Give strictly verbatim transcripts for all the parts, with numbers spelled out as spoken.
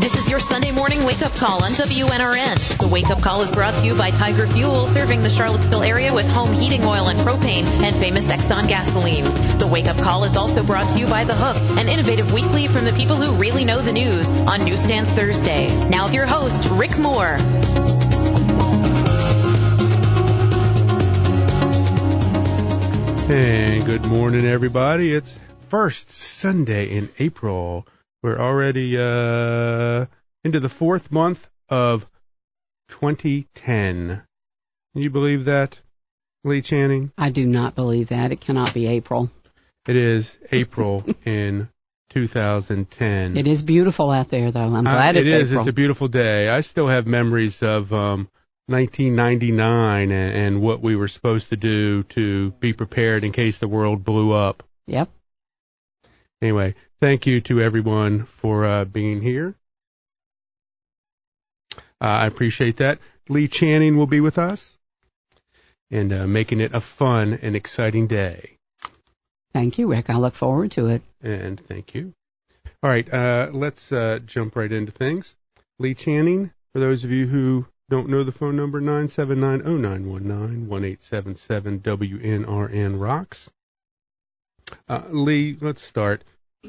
This is your Sunday morning wake-up call on W N R N. The wake-up call is brought to you by Tiger Fuel, serving the Charlottesville area with home heating oil and propane and famous Exxon gasolines. The wake-up call is also brought to you by The Hook, an innovative weekly from the people who really know the news on Newsstands Thursday. Now with your host, Rick Moore. Hey, good morning, everybody. It's first Sunday in April. We're already uh, into the fourth month of twenty ten. Can you believe that, Lee Channing? I do not believe that. It cannot be April. It is April in two thousand ten. It is beautiful out there, though. I'm glad uh, it's April. It is. April. It's a beautiful day. I still have memories of um, nineteen ninety-nine and, and what we were supposed to do to be prepared in case the world blew up. Yep. Anyway, thank you to everyone for uh, being here. Uh, I appreciate that. Lee Channing will be with us and uh, making it a fun and exciting day. Thank you, Rick. I look forward to it. And thank you. All right, uh, let's uh, jump right into things. Lee Channing, for those of you who don't know the phone number, nine seven nine, oh nine one nine, one eight seven seven W N R N rocks. Uh, Lee, let's start.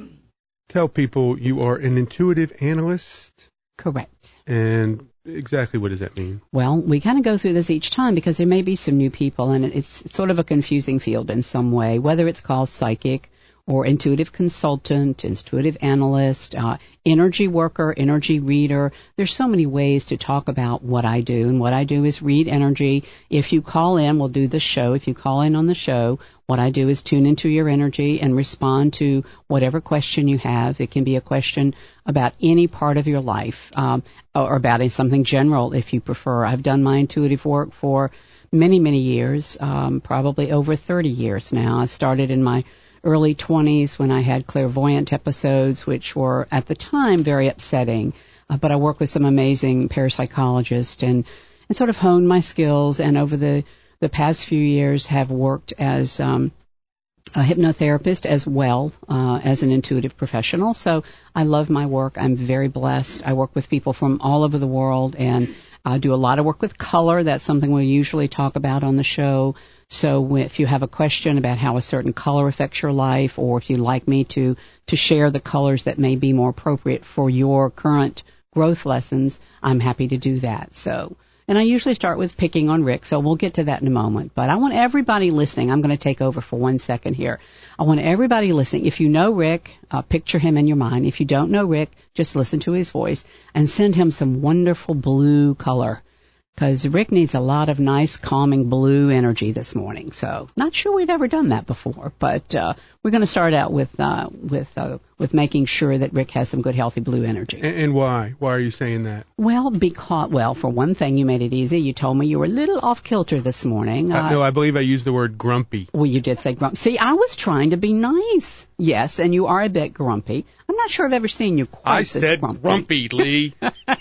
Tell people you are an intuitive analyst. Correct. And exactly what does that mean? Well, we kind of go through this each time because there may be some new people, and it's, it's sort of a confusing field in some way, whether it's called psychic or intuitive consultant, intuitive analyst, uh, energy worker, energy reader. There's so many ways to talk about what I do, and what I do is read energy. If you call in, we'll do the show. If you call in on the show, what I do is tune into your energy and respond to whatever question you have. It can be a question about any part of your life, um, or about something general if you prefer. I've done my intuitive work for many, many years, um, probably over thirty years now. I started in my early twenties when I had clairvoyant episodes, which were at the time very upsetting. Uh, but I worked with some amazing parapsychologists and, and sort of honed my skills, and over the, the past few years have worked as um, a hypnotherapist as well uh, as an intuitive professional. So I love my work. I'm very blessed. I work with people from all over the world, and I do a lot of work with color. That's something we usually talk about on the show. So if you have a question about how a certain color affects your life, or if you'd like me to, to share the colors that may be more appropriate for your current growth lessons, I'm happy to do that. So, and I usually start with picking on Rick, so we'll get to that in a moment. But I want everybody listening, I'm going to take over for one second here. I want everybody listening, if you know Rick, uh, picture him in your mind. If you don't know Rick, just listen to his voice and send him some wonderful blue color, because Rick needs a lot of nice, calming blue energy this morning. So, not sure we've ever done that before, but uh, we're going to start out with uh, with uh, with making sure that Rick has some good, healthy blue energy. And, and why? Why are you saying that? Well, because well, for one thing, you made it easy. You told me you were a little off kilter this morning. Uh, uh, no, I believe I used the word grumpy. Well, you did say grumpy. See, I was trying to be nice. Yes, and you are a bit grumpy. I'm not sure I've ever seen you quite I this said grumpy. grumpy, Lee.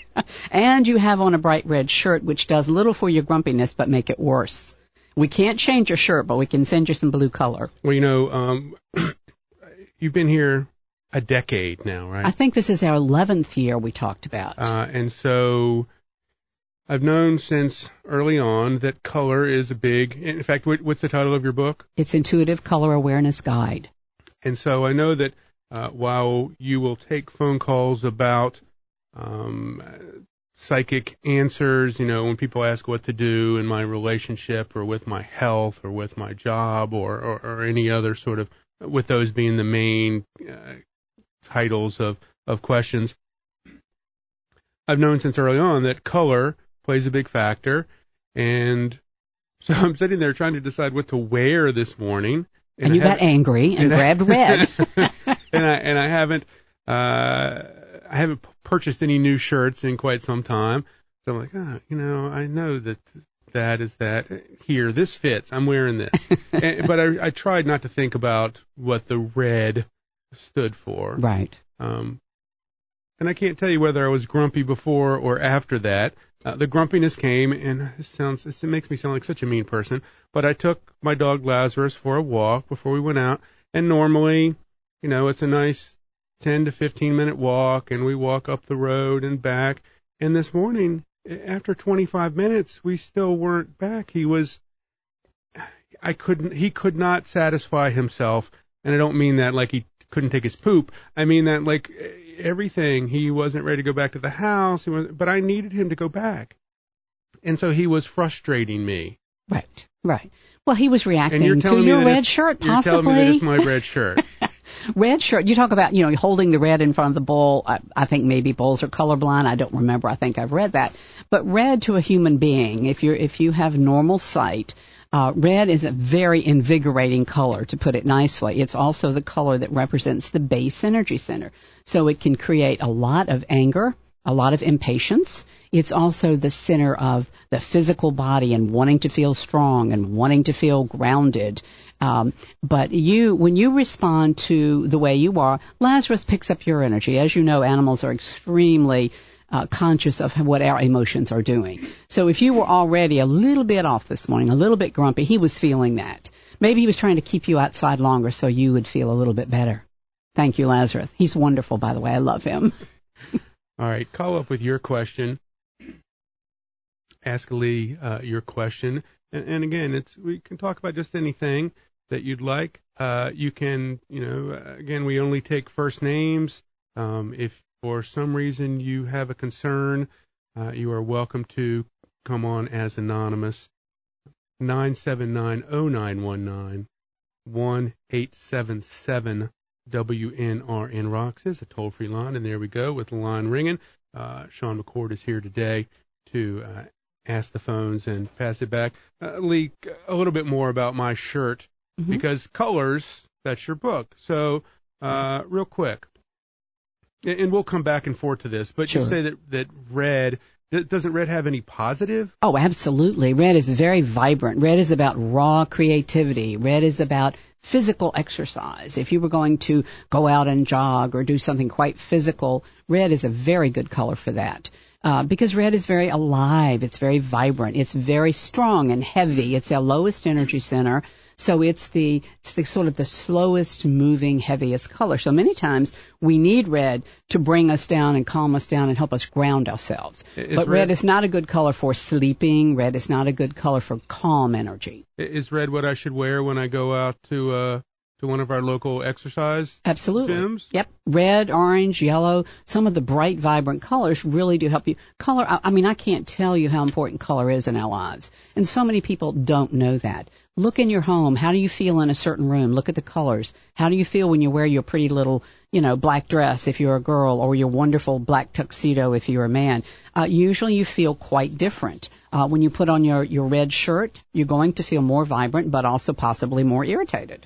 And you have on a bright red shirt, which does little for your grumpiness but make it worse. We can't change your shirt, but we can send you some blue color. Well, you know, um, you've been here a decade now, right? I think this is our eleventh year we talked about. Uh, and so I've known since early on that color is a big, in fact, what, what's the title of your book? It's Intuitive Color Awareness Guide. And so I know that uh, while you will take phone calls about um, psychic answers, you know, when people ask what to do in my relationship or with my health or with my job or, or, or any other sort of, with those being the main uh, titles of, of questions, I've known since early on that color plays a big factor. And so I'm sitting there trying to decide what to wear this morning. And, and you got angry and, and grabbed red. and I and I haven't uh, I haven't purchased any new shirts in quite some time. So I'm like, oh, you know, I know that that is that. Here, this fits. I'm wearing this. and, but I, I tried not to think about what the red stood for. Right. Um, and I can't tell you whether I was grumpy before or after that. Uh, the grumpiness came, and it sounds it makes me sound like such a mean person, but I took my dog Lazarus for a walk before we went out, and normally, you know, it's a nice ten to fifteen minute walk, and we walk up the road and back. And this morning, after twenty-five minutes, we still weren't back. He was, I couldn't, he could not satisfy himself. And I don't mean that like he couldn't take his poop. I mean that like everything. He wasn't ready to go back to the house. He was, but I needed him to go back. And so he was frustrating me. Right, right. Well, he was reacting to your red shirt, possibly. You're telling me that it's my red shirt. Red shirt. You talk about, you know, holding the red in front of the bowl. I, I think maybe bowls are colorblind. I don't remember. I think I've read that. But red to a human being, if you're if you have normal sight, uh, red is a very invigorating color, to put it nicely. It's also the color that represents the base energy center. So it can create a lot of anger, a lot of impatience. It's also the center of the physical body and wanting to feel strong and wanting to feel grounded. Um, but you, when you respond to the way you are, Lazarus picks up your energy. As you know, animals are extremely uh, conscious of what our emotions are doing. So if you were already a little bit off this morning, a little bit grumpy, he was feeling that. Maybe he was trying to keep you outside longer so you would feel a little bit better. Thank you, Lazarus. He's wonderful, by the way. I love him. All right, call up with your question. Ask Lee uh, your question. And, and again, it's we can talk about just anything that you'd like. Uh, you can, you know, again, we only take first names. Um, if for some reason you have a concern, uh, you are welcome to come on as anonymous. nine seven nine, oh nine one nine, one eight seven seven W N R N Rocks is a toll-free line, and there we go with the line ringing. Uh, Sean McCord is here today to uh, ask the phones and pass it back. Uh, Lee, a little bit more about my shirt, mm-hmm. because colors, that's your book. So uh, real quick, and we'll come back and forth to this, but sure. You say that, that red, doesn't red have any positive? Oh, absolutely. Red is very vibrant. Red is about raw creativity. Red is about physical exercise. If you were going to go out and jog or do something quite physical, red is a very good color for that. Uh, because red is very alive. It's very vibrant. It's very strong and heavy. It's our lowest energy center. So it's the it's the sort of the slowest moving, heaviest color. So many times we need red to bring us down and calm us down and help us ground ourselves. Is but red, red is not a good color for sleeping. Red is not a good color for calm energy. Is red what I should wear when I go out to uh, to one of our local exercise Absolutely. gyms? Yep. Red, orange, yellow, some of the bright, vibrant colors really do help you. Color, I, I mean, I can't tell you how important color is in our lives. And so many people don't know that. Look in your home. How do you feel in a certain room? Look at the colors. How do you feel when you wear your pretty little, you know, black dress if you're a girl, or your wonderful black tuxedo if you're a man? Uh, usually you feel quite different. Uh, when you put on your, your red shirt, you're going to feel more vibrant, but also possibly more irritated.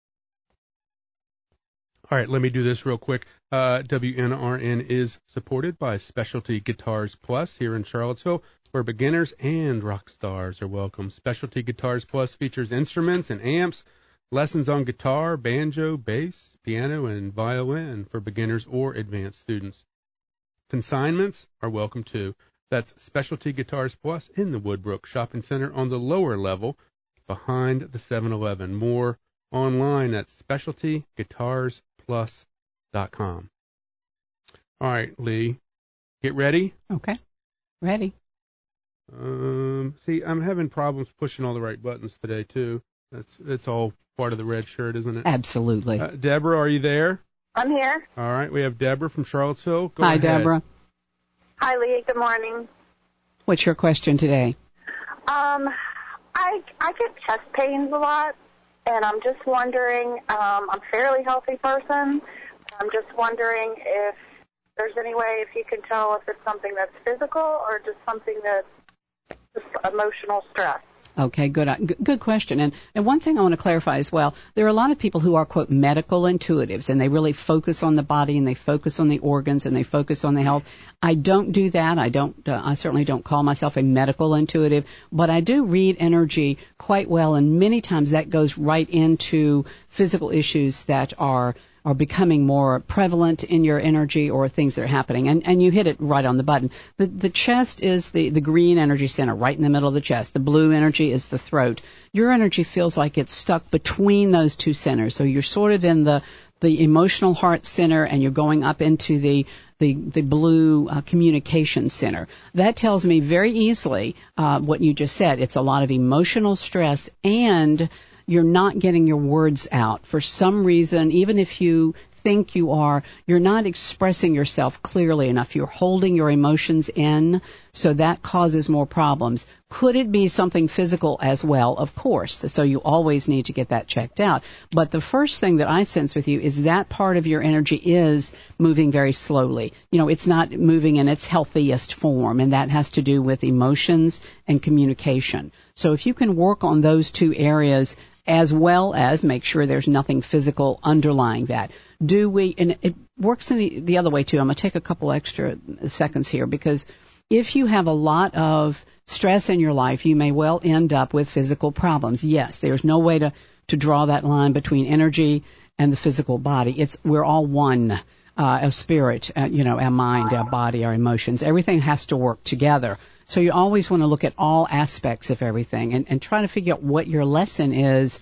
All right, let me do this real quick. Uh, W N R N is supported by Specialty Guitars Plus here in Charlottesville, where beginners and rock stars are welcome. Specialty Guitars Plus features instruments and amps, lessons on guitar, banjo, bass, piano, and violin for beginners or advanced students. Consignments are welcome too. That's Specialty Guitars Plus in the Woodbrook Shopping Center on the lower level behind the seven eleven. More online at specialty guitars plus dot com. All right, Lee, get ready? Okay, ready. Um, see, I'm having problems pushing all the right buttons today, too. That's that's all part of the red shirt, isn't it? Absolutely. Uh, Deborah, are you there? I'm here. All right, we have Deborah from Charlottesville. Go Hi, ahead. Deborah. Hi, Lee. Good morning. What's your question today? Um, I I get chest pains a lot, and I'm just wondering, um, I'm a fairly healthy person. I'm just wondering if there's any way if you can tell if it's something that's physical or just something that's just emotional stress. Okay, good, uh, g- good question. And, and one thing I want to clarify as well, there are a lot of people who are, quote, medical intuitives, and they really focus on the body and they focus on the organs and they focus on the health. I don't do that. I don't, uh, I certainly don't call myself a medical intuitive, but I do read energy quite well, and many times that goes right into physical issues that are are becoming more prevalent in your energy or things that are happening. And, and you hit it right on the button. The, the chest is the, the green energy center, right in the middle of the chest. The blue energy is the throat. Your energy feels like it's stuck between those two centers. So you're sort of in the the emotional heart center and you're going up into the the, the blue uh, communication center. That tells me very easily uh, what you just said. It's a lot of emotional stress, and you're not getting your words out. For some reason, even if you think you are, you're not expressing yourself clearly enough. You're holding your emotions in, so that causes more problems. Could it be something physical as well? Of course. So you always need to get that checked out. But the first thing that I sense with you is that part of your energy is moving very slowly. You know, it's not moving in its healthiest form, and that has to do with emotions and communication. So if you can work on those two areas, as well as make sure there's nothing physical underlying that. Do we, and it works in the, the other way too. I'm going to take a couple extra seconds here, because if you have a lot of stress in your life, you may well end up with physical problems. Yes, there's no way to, to draw that line between energy and the physical body. It's, we're all one, uh, a spirit, uh, you know, our mind, our body, our emotions. Everything has to work together. So you always want to look at all aspects of everything and, and try to figure out what your lesson is.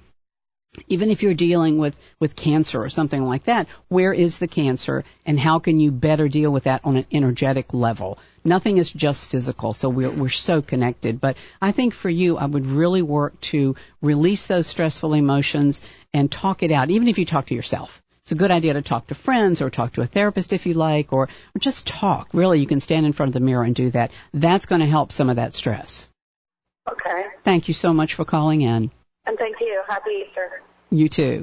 Even if you're dealing with, with cancer or something like that, where is the cancer and how can you better deal with that on an energetic level? Nothing is just physical, so we're, we're so connected. But I think for you, I would really work to release those stressful emotions and talk it out, even if you talk to yourself. It's a good idea to talk to friends or talk to a therapist if you like, or, or just talk. Really, you can stand in front of the mirror and do that. That's going to help some of that stress. Okay. Thank you so much for calling in. And thank you. Happy Easter. You too.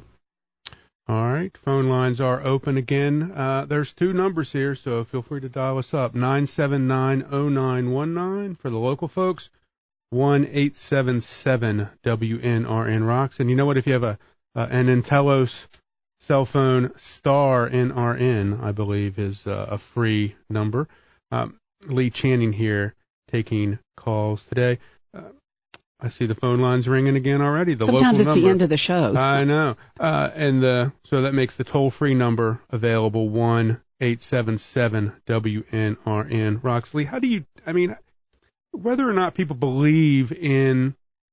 All right. Phone lines are open again. Uh, there's two numbers here, so feel free to dial us up. nine seven nine, oh nine one nine for the local folks. one eight seven seven W N R N rocks. And you know what? If you have a uh, an Intellos cell phone, star N R N, I believe, is uh, a free number. Um, Lee Channing here taking calls today. Uh, I see the phone lines ringing again already. The Sometimes local it's number. the end of the show. I know. Uh, and the, so that makes the toll-free number available, one eight seven seven W N R N. Roxley, how do you, I mean, whether or not people believe in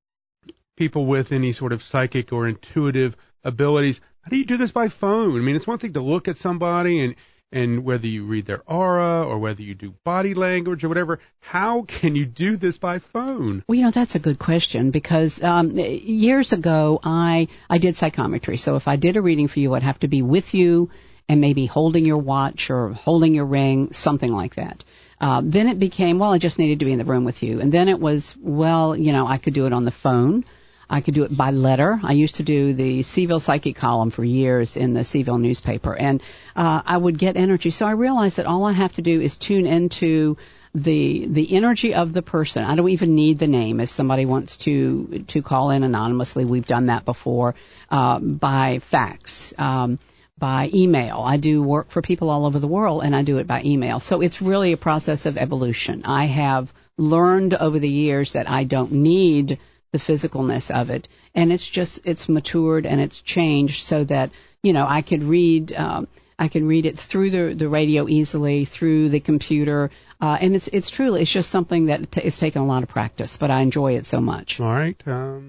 people with any sort of psychic or intuitive abilities, how do you do this by phone? I mean, it's one thing to look at somebody and, and whether you read their aura or whether you do body language or whatever, how can you do this by phone? Well, you know, that's a good question because um, years ago I, I did psychometry. So if I did a reading for you, I'd have to be with you and maybe holding your watch or holding your ring, something like that. Uh, then it became, well, I just needed to be in the room with you. And then it was, well, you know, I could do it on the phone. I could do it by letter. I used to do the Seaville Psychic column for years in the Seaville newspaper, and uh, I would get energy. So I realized that all I have to do is tune into the the energy of the person. I don't even need the name. If somebody wants to to call in anonymously, we've done that before, uh, by fax, um, by email. I do work for people all over the world, and I do it by email. So it's really a process of evolution. I have learned over the years that I don't need the physicalness of it, and it's just it's matured and it's changed so that you know I could read um, I can read it through the the radio easily, through the computer, uh, and it's it's truly it's just something that t- it's taken a lot of practice, but I enjoy it so much. All right, um,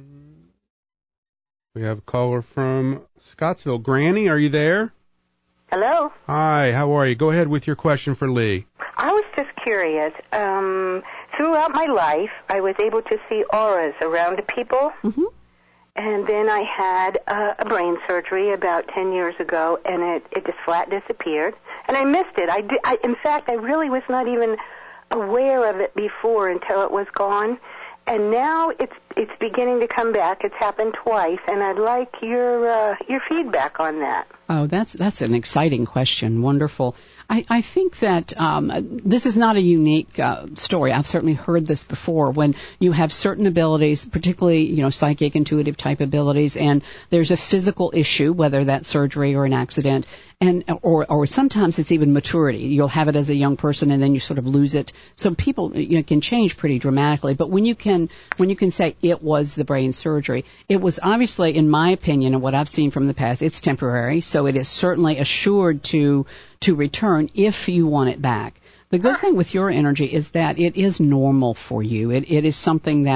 we have a caller from Scottsville. Granny, are you there? Hello. Hi, how are you? Go ahead with your question for Lee. I was just curious. Um, throughout my life, I was able to see auras around people. Mm-hmm. And then I had uh, a brain surgery about ten years ago, and it, it just flat disappeared. And I missed it. I, did, I In fact, I really was not even aware of it before until it was gone. And now it's it's beginning to come back. It's happened twice, and I'd like your uh, your feedback on that. Oh, that's that's an exciting question. Wonderful. I, I think that um, this is not a unique uh, story. I've certainly heard this before. When you have certain abilities, particularly you know psychic, intuitive type abilities, and there's a physical issue, whether that's surgery or an accident, and or or sometimes it's even maturity. You'll have it as a young person, and then you sort of lose it. So people you know, can change pretty dramatically. But when you can when you can say it was the brain surgery, it was obviously, in my opinion, and what I've seen from the past, it's temporary. So it is certainly assured to to return if you want it back. The good thing with your energy is that it is normal for you. It, it is something that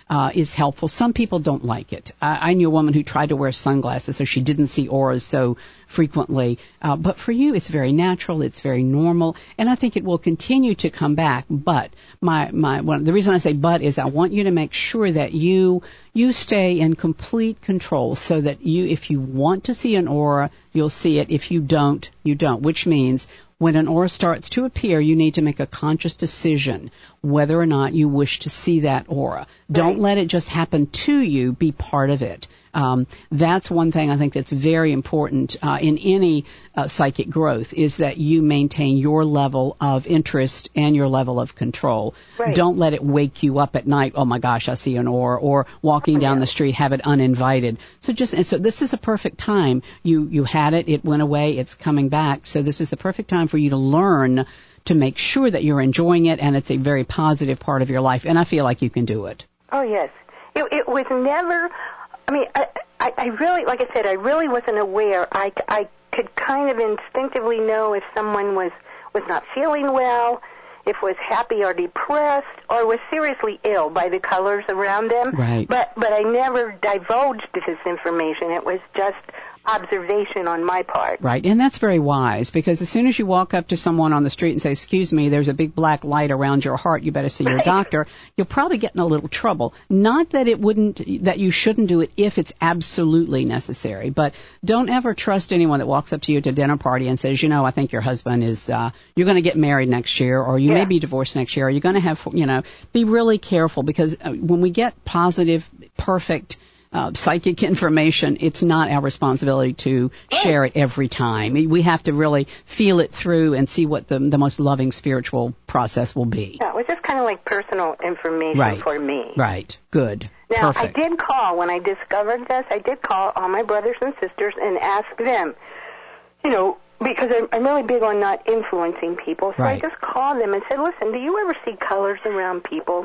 uh, is helpful. Some people don't like it. I, I knew a woman who tried to wear sunglasses so she didn't see auras so frequently. Uh, but for you, it's very natural. It's very normal. And I think it will continue to come back. But my, my, one, the reason I say but is I want you to make sure that you, you stay in complete control so that you, if you want to see an aura, you'll see it. If you don't, you don't, which means when an aura starts to appear, you need to make a conscious decision whether or not you wish to see that aura. Right. Don't let it just happen to you. Be part of it. Um, that's one thing I think that's very important uh, in any uh, psychic growth is that you maintain your level of interest and your level of control. Right. Don't let it wake you up at night, oh my gosh, I see an aura, or walking oh, down yeah. the street, have it uninvited. So just, and so this is a perfect time. You, you had it, it went away, it's coming back. So this is the perfect time for you to learn to make sure that you're enjoying it and it's a very positive part of your life. And I feel like you can do it. Oh, yes. It, it was never... I mean, I, I, I really, like I said, I really wasn't aware. I, I could kind of instinctively know if someone was, was not feeling well, if was happy or depressed, or was seriously ill by the colors around them. Right. But, but I never divulged this information. It was just observation on my part. Right, and that's very wise, because as soon as you walk up to someone on the street and say, excuse me, there's a big black light around your heart, you better see your right. doctor, you'll probably get in a little trouble. Not that it wouldn't, that you shouldn't do it if it's absolutely necessary, but don't ever trust anyone that walks up to you at a dinner party and says, you know, I think your husband is, uh, you're going to get married next year, or you yeah. may be divorced next year, or you're going to have, you know, be really careful, because when we get positive, perfect Uh, psychic information, it's not our responsibility to share it every time. We have to really feel it through and see what the, the most loving spiritual process will be. Yeah, it was just kind of like personal information right. for me. Right. Good. Now, Perfect. I did call, when I discovered this, I did call all my brothers and sisters and ask them, you know, because I'm, I'm really big on not influencing people. So right. I just called them and said, listen, do you ever see colors around people?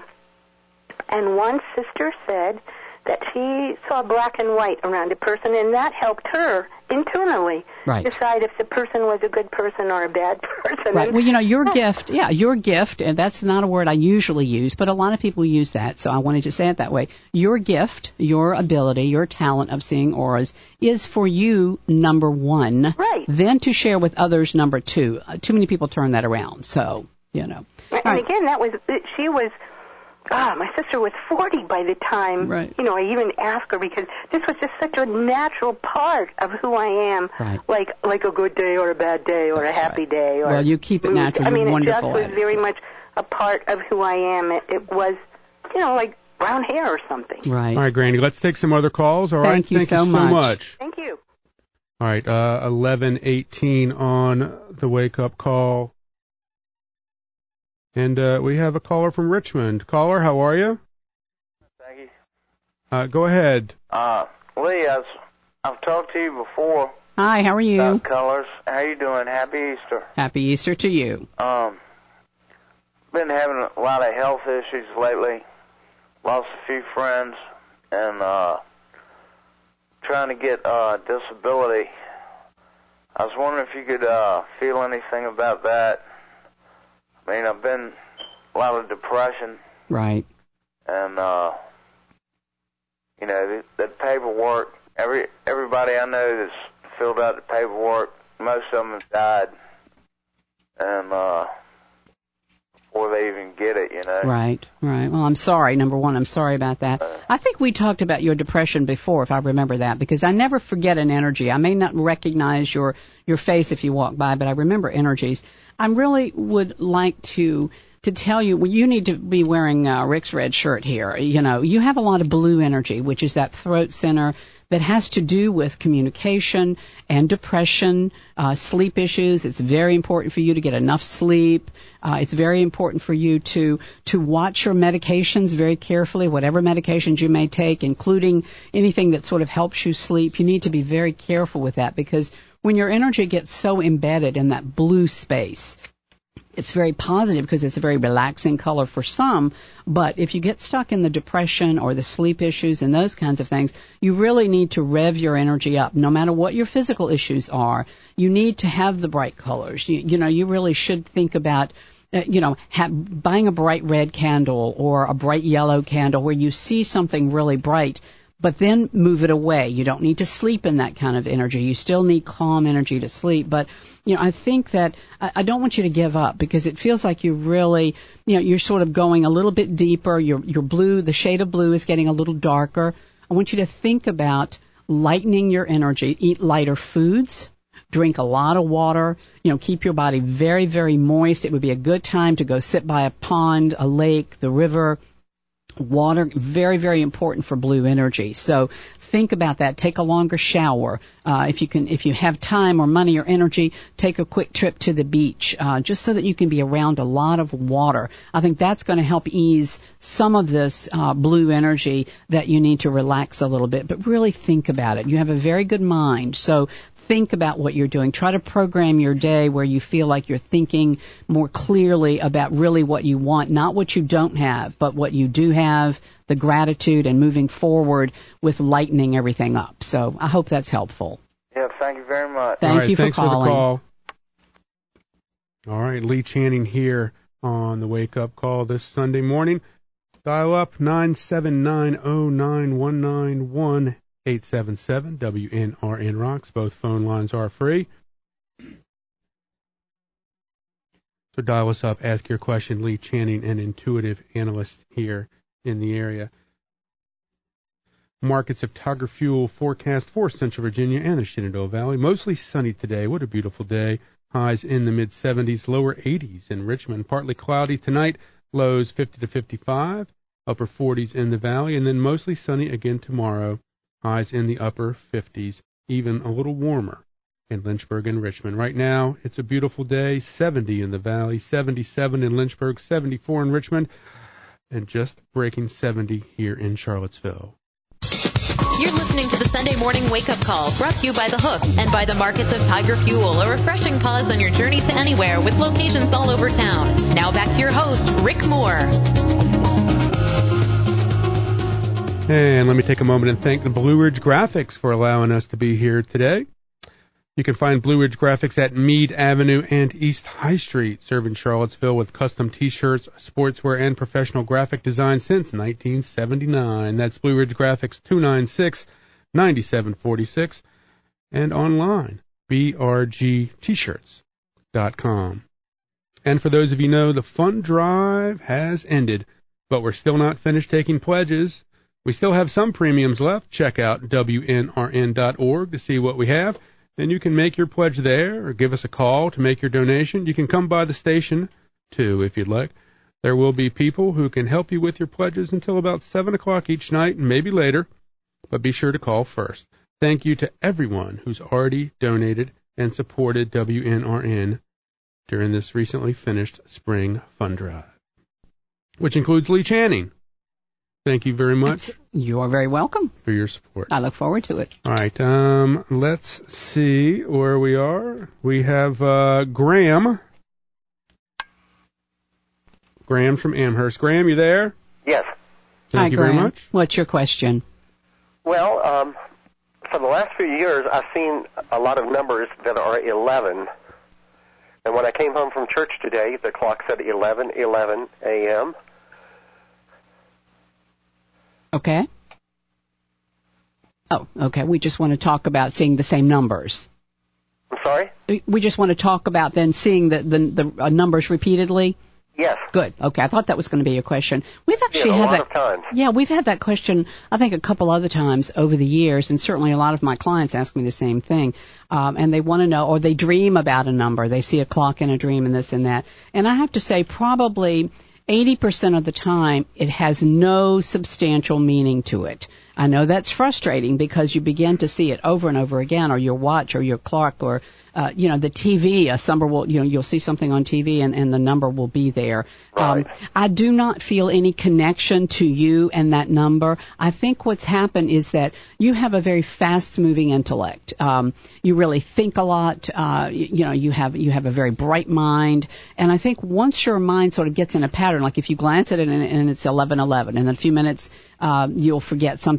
And one sister said that she saw black and white around a person, and that helped her internally right. decide if the person was a good person or a bad person. Right. Well, you know, your gift, yeah, your gift, and that's not a word I usually use, but a lot of people use that, so I wanted to say it that way. Your gift, your ability, your talent of seeing auras is for you, number one. Right. Then to share with others, number two. Uh, too many people turn that around, so, you know. And right. again, that was, she was... Ah, my sister was forty by the time, right. you know, I even asked her, because this was just such a natural part of who I am, right. like like a good day or a bad day or That's a happy right. day. Or well, you keep it natural. I mean, You're it wonderful just was at it, very so. much a part of who I am. It, it was, you know, like brown hair or something. Right. All right, Granny, let's take some other calls. All right. Thank you Thank so you much. so much. Thank you. All right, uh, eleven eighteen on the wake-up call. And uh, we have a caller from Richmond. Caller, how are you? Thank you. Uh, go ahead. Uh, Lee, I've, I've talked to you before. Hi, how are you? About colors. How you doing? Happy Easter. Happy Easter to you. Um, been having a lot of health issues lately. Lost a few friends, and uh, trying to get uh, disability. I was wondering if you could uh, feel anything about that. I mean, I've been a lot of depression. Right. And, uh, you know, the, the paperwork, every everybody I know that's filled out the paperwork, most of them have died. And, uh, before they even get it, you know. Right, right. Well, I'm sorry. Number one, I'm sorry about that. I think we talked about your depression before, if I remember that, because I never forget an energy. I may not recognize your, your face if you walk by, but I remember energies. I really would like to to tell you, well, you need to be wearing uh, Rick's red shirt here. You know, you have a lot of blue energy, which is that throat center that has to do with communication and depression, uh, sleep issues. It's very important for you to get enough sleep. Uh, it's very important for you to to watch your medications very carefully, whatever medications you may take, including anything that sort of helps you sleep. You need to be very careful with that, because when your energy gets so embedded in that blue space, it's very positive because it's a very relaxing color for some, but if you get stuck in the depression or the sleep issues and those kinds of things, you really need to rev your energy up. No matter what your physical issues are, you need to have the bright colors. You, you know, you really should think about uh, you know, ha- buying a bright red candle or a bright yellow candle where you see something really bright, but then move it away. You don't need to sleep in that kind of energy. You still need calm energy to sleep. But, you know, I think that I, I don't want you to give up because it feels like you really, you know, you're sort of going a little bit deeper. Your, your blue, the shade of blue is getting a little darker. I want you to think about lightening your energy. Eat lighter foods. Drink a lot of water. You know, keep your body very, very moist. It would be a good time to go sit by a pond, a lake, the river. Water, very, very important for blue energy. So think about that. Take a longer shower. Uh, if you can, if you have time or money or energy, take a quick trip to the beach, uh, just so that you can be around a lot of water. I think that's going to help ease some of this uh, blue energy that you need to relax a little bit. But really think about it. You have a very good mind. So think about what you're doing. Try to program your day where you feel like you're thinking more clearly about really what you want, not what you don't have, but what you do have, the gratitude, and moving forward with lightening everything up. So I hope that's helpful. Yeah, thank you very much. Thank All right, you for thanks calling. For the call. All right, Lee Channing here on the Wake Up Call this Sunday morning. Dial up nine seven nine oh nine one nine one. eight seven seven W N R N Rocks. Both phone lines are free. So dial us up, ask your question. Lee Channing, an intuitive analyst here in the area. Markets of Tiger Fuel forecast for Central Virginia and the Shenandoah Valley. Mostly sunny today. What a beautiful day. Highs in the mid seventies, lower eighties in Richmond. Partly cloudy tonight. Lows fifty to fifty-five. Upper forties in the valley. And then mostly sunny again tomorrow. Highs in the upper fifties, even a little warmer in Lynchburg and Richmond. Right now, it's a beautiful day, seventy in the valley, seventy-seven in Lynchburg, seventy-four in Richmond, and just breaking seventy here in Charlottesville. You're listening to the Sunday Morning Wake Up Call, brought to you by The Hook and by the Markets of Tiger Fuel, a refreshing pause on your journey to anywhere with locations all over town. Now back to your host, Rick Moore. And let me take a moment and thank the Blue Ridge Graphics for allowing us to be here today. You can find Blue Ridge Graphics at Meade Avenue and East High Street, serving Charlottesville with custom T-shirts, sportswear, and professional graphic design since nineteen seventy-nine. That's Blue Ridge Graphics, two nine six, nine seven four six, and online, b r g t shirts dot com. And for those of you who know, the fund drive has ended, but we're still not finished taking pledges. We still have some premiums left. Check out W N R N dot org to see what we have. Then you can make your pledge there or give us a call to make your donation. You can come by the station, too, if you'd like. There will be people who can help you with your pledges until about seven o'clock each night and maybe later, but be sure to call first. Thank you to everyone who's already donated and supported W N R N during this recently finished spring fund drive, which includes Lee Channing. Thank you very much. You are very welcome. For your support. I look forward to it. All right. Um, let's see where we are. We have uh, Graham. Graham from Amherst. Graham, you there? Yes. Thank Hi, you Graham. very much. What's your question? Well, um, for the last few years, I've seen a lot of numbers that are eleven. And when I came home from church today, the clock said eleven eleven a.m. Okay. Oh, okay. We just want to talk about seeing the same numbers. I'm sorry? We just want to talk about then seeing the, the, the uh, numbers repeatedly? Yes. Good. Okay. I thought that was going to be a question. We've actually yeah, a had lot that. Of times. Yeah, we've had that question, I think, a couple other times over the years, and certainly a lot of my clients ask me the same thing. Um, and they want to know, or they dream about a number. They see a clock in a dream and this and that. And I have to say, probably eighty percent of the time, it has no substantial meaning to it. I know that's frustrating because you begin to see it over and over again, or your watch or your clock or, uh, you know, the T V. A number will, you know, you'll see something on T V and, and the number will be there. Right. Um, I do not feel any connection to you and that number. I think what's happened is that you have a very fast-moving intellect. Um, you really think a lot. Uh, you, you know, you have you have a very bright mind, and I think once your mind sort of gets in a pattern, like if you glance at it and, and it's eleven eleven, and in a few minutes uh, you'll forget something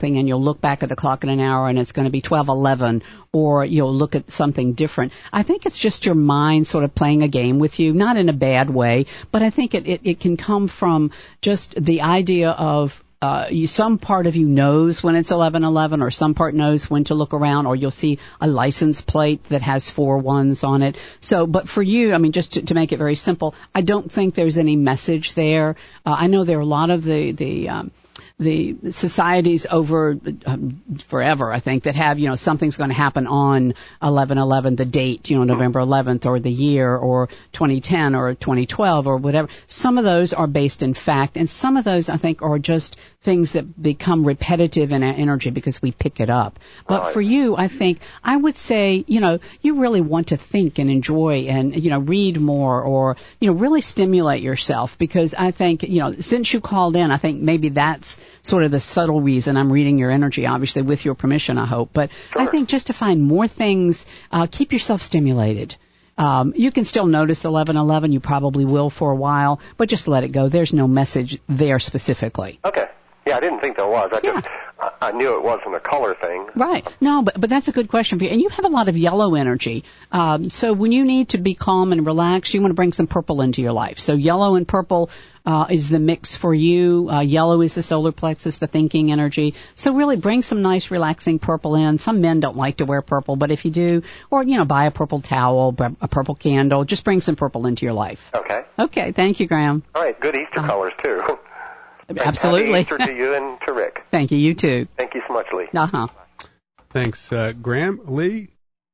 something and you'll look back at the clock in an hour and it's going to be twelve eleven, or you'll look at something different. I think it's just your mind sort of playing a game with you, not in a bad way, but I think it, it, it can come from just the idea of Uh, you, some part of you knows when it's eleven eleven, or some part knows when to look around, or you'll see a license plate that has four ones on it. So, but for you, I mean, just to, to make it very simple, I don't think there's any message there. Uh, I know there are a lot of the, the, um, the societies over um, forever, I think, that have, you know, something's going to happen on eleven eleven, the date, you know, November eleventh, or the year, or twenty ten, or twenty twelve, or whatever. Some of those are based in fact, and some of those, I think, are just things that become repetitive in our energy because we pick it up. But Right. for you, I think, I would say, you know, you really want to think and enjoy and, you know, read more, or, you know, really stimulate yourself, because I think, you know, since you called in, I think maybe that's sort of the subtle reason I'm reading your energy, obviously with your permission, I hope. But Sure. I think just to find more things, uh, keep yourself stimulated. Um, you can still notice eleven eleven. You probably will for a while, but just let it go. There's no message there specifically. Okay. Yeah, I didn't think there was. I Yeah. just I, I knew it wasn't a color thing. Right. No, but but that's a good question for you. And you have a lot of yellow energy. Um, so when you need to be calm and relaxed, you want to bring some purple into your life. So yellow and purple uh, is the mix for you. Uh, yellow is the solar plexus, the thinking energy. So really bring some nice relaxing purple in. Some men don't like to wear purple, but if you do, or, you know, buy a purple towel, a purple candle, just bring some purple into your life. Okay. Okay. Thank you, Graham. All right. Good Easter Uh, colors, too. Absolutely. Happy Easter to you and to Rick. Thank you. You too. Thank you so much, Lee. Uh-huh. Thanks, uh, Graham. Lee?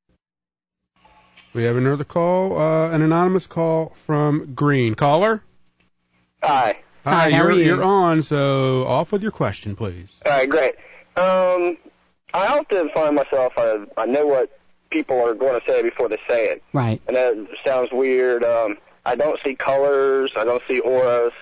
We have another call, uh, an anonymous call from Green. Caller? Hi. Hi, how you're, are you? You're on, so off with your question, please. All right, great. Um, I often find myself, I, I know what people are going to say before they say it. Right. And that sounds weird. Um, I don't see colors. I don't see auras.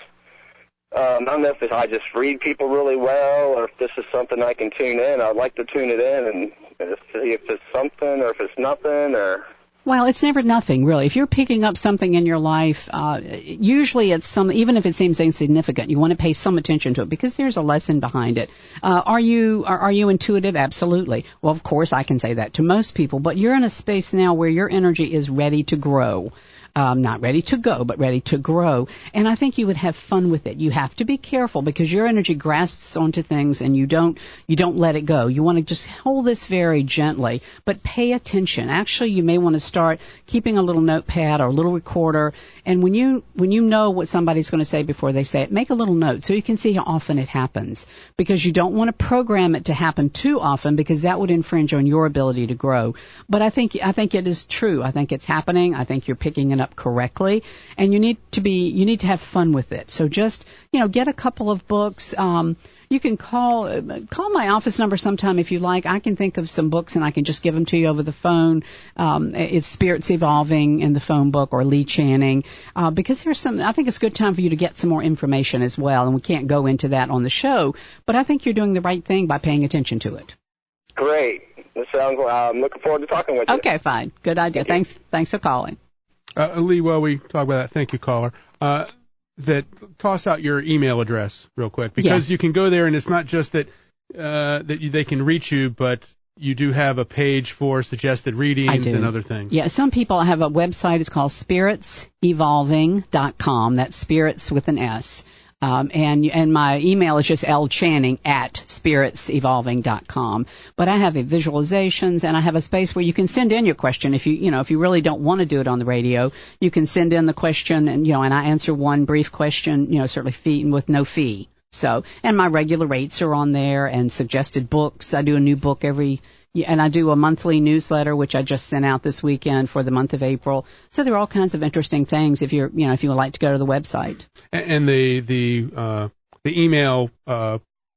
Um, I don't know if it's, I just read people really well, or if this is something I can tune in. I'd like to tune it in and see if it's something or if it's nothing, or... Well, it's never nothing, really. If you're picking up something in your life, uh, usually it's some, even if it seems insignificant, you want to pay some attention to it because there's a lesson behind it. Uh, are you are, are you intuitive? Absolutely. Well, of course, I can say that to most people, but you're in a space now where your energy is ready to grow. Um, not ready to go, but ready to grow. And I think you would have fun with it. You have to be careful because your energy grasps onto things and you don't, you don't let it go. You want to just hold this very gently, but pay attention. Actually, you may want to start keeping a little notepad or a little recorder. And when you, when you know what somebody's going to say before they say it, make a little note so you can see how often it happens, because you don't want to program it to happen too often because that would infringe on your ability to grow. But I think, I think it is true. I think it's happening. I think you're picking it up correctly, and you need to be you need to have fun with it. So just, you know, get a couple of books. Um, you can call uh, call my office number sometime if you like. I can think of some books and I can just give them to you over the phone. Um, it's Spirits Evolving in the phone book, or Lee Channing, uh, because there's some. I think it's a good time for you to get some more information as well. And we can't go into that on the show, but I think you're doing the right thing by paying attention to it. Great. That sounds. I'm looking forward to talking with you. Okay, fine, good idea. Thank Thanks, thanks for calling. Uh, Lee, while we talk about that, thank you, caller. Uh, that toss out your email address real quick, because Yes. you can go there, and it's not just that uh, that you, they can reach you, but you do have a page for suggested I readings do. and other things. Yeah, some people have a website. It's called spirits evolving dot com. That's spirits with an S. Um, and and my email is just lchanning at spirits evolving dot com. But I have a visualizations, and I have a space where you can send in your question. If you you know if you really don't want to do it on the radio, you can send in the question, and you know, and I answer one brief question, you know, certainly fee with no fee. So, and my regular rates are on there, and suggested books. I do a new book every. Yeah, and I do a monthly newsletter, which I just sent out this weekend for the month of April. So there are all kinds of interesting things if you're, you know, if you would like to go to the website. And, and the the uh, the email uh,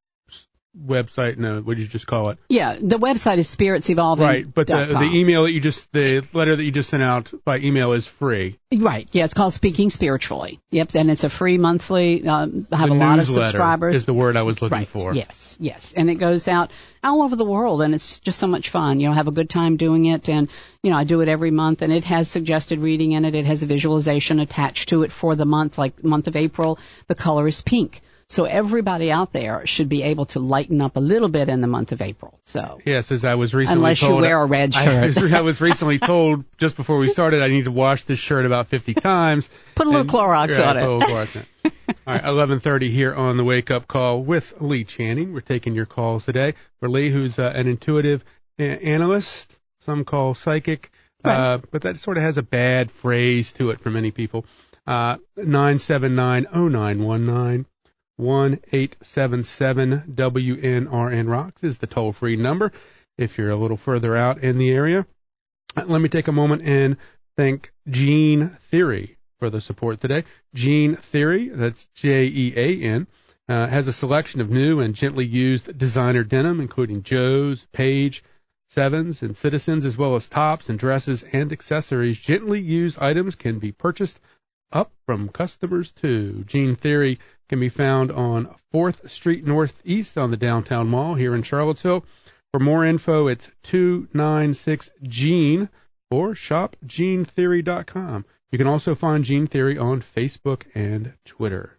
website, no, what did you just call it? Yeah, the website is spirits evolving. Right, but the the email that you just the letter that you just sent out by email is free. Right, yeah, it's called Speaking Spiritually. Yep, and it's a free monthly. Um, I have The a lot of newsletter subscribers. is the word I was looking Right. for. Yes, yes, and it goes out all over the world, and it's just so much fun. You know, have a good time doing it, and you know, I do it every month, and it has suggested reading in it. It has a visualization attached to it for the month, like month of April. The color is pink. So everybody out there should be able to lighten up a little bit in the month of April. So yes, as I was recently unless told, you wear a red shirt. I was, I was recently told just before we started I need to wash this shirt about fifty times. Put a little and, Clorox yeah, on it. Put a little Clorox on it. All right, eleven thirty here on the Wake Up Call with Lee Channing. We're taking your calls today. For Lee, who's uh, an intuitive a- analyst, some call psychic, Right. uh, but that sort of has a bad phrase to it for many people. Uh, nine seven nine oh nine one nine. one eight seven seven W N R N Rocks is the toll-free number if you're a little further out in the area. Uh, let me take a moment and thank Gene Theory for the support today. Gene Theory, that's J E A N, uh, has a selection of new and gently used designer denim, including Joe's, Page, Sevens, and Citizens, as well as tops and dresses and accessories. Gently used items can be purchased up from customers too. Gene Theory can be found on fourth Street Northeast on the downtown mall here in Charlottesville. For more info, it's two nine six Gene or shop gene theory dot com. You can also find Gene Theory on Facebook and Twitter.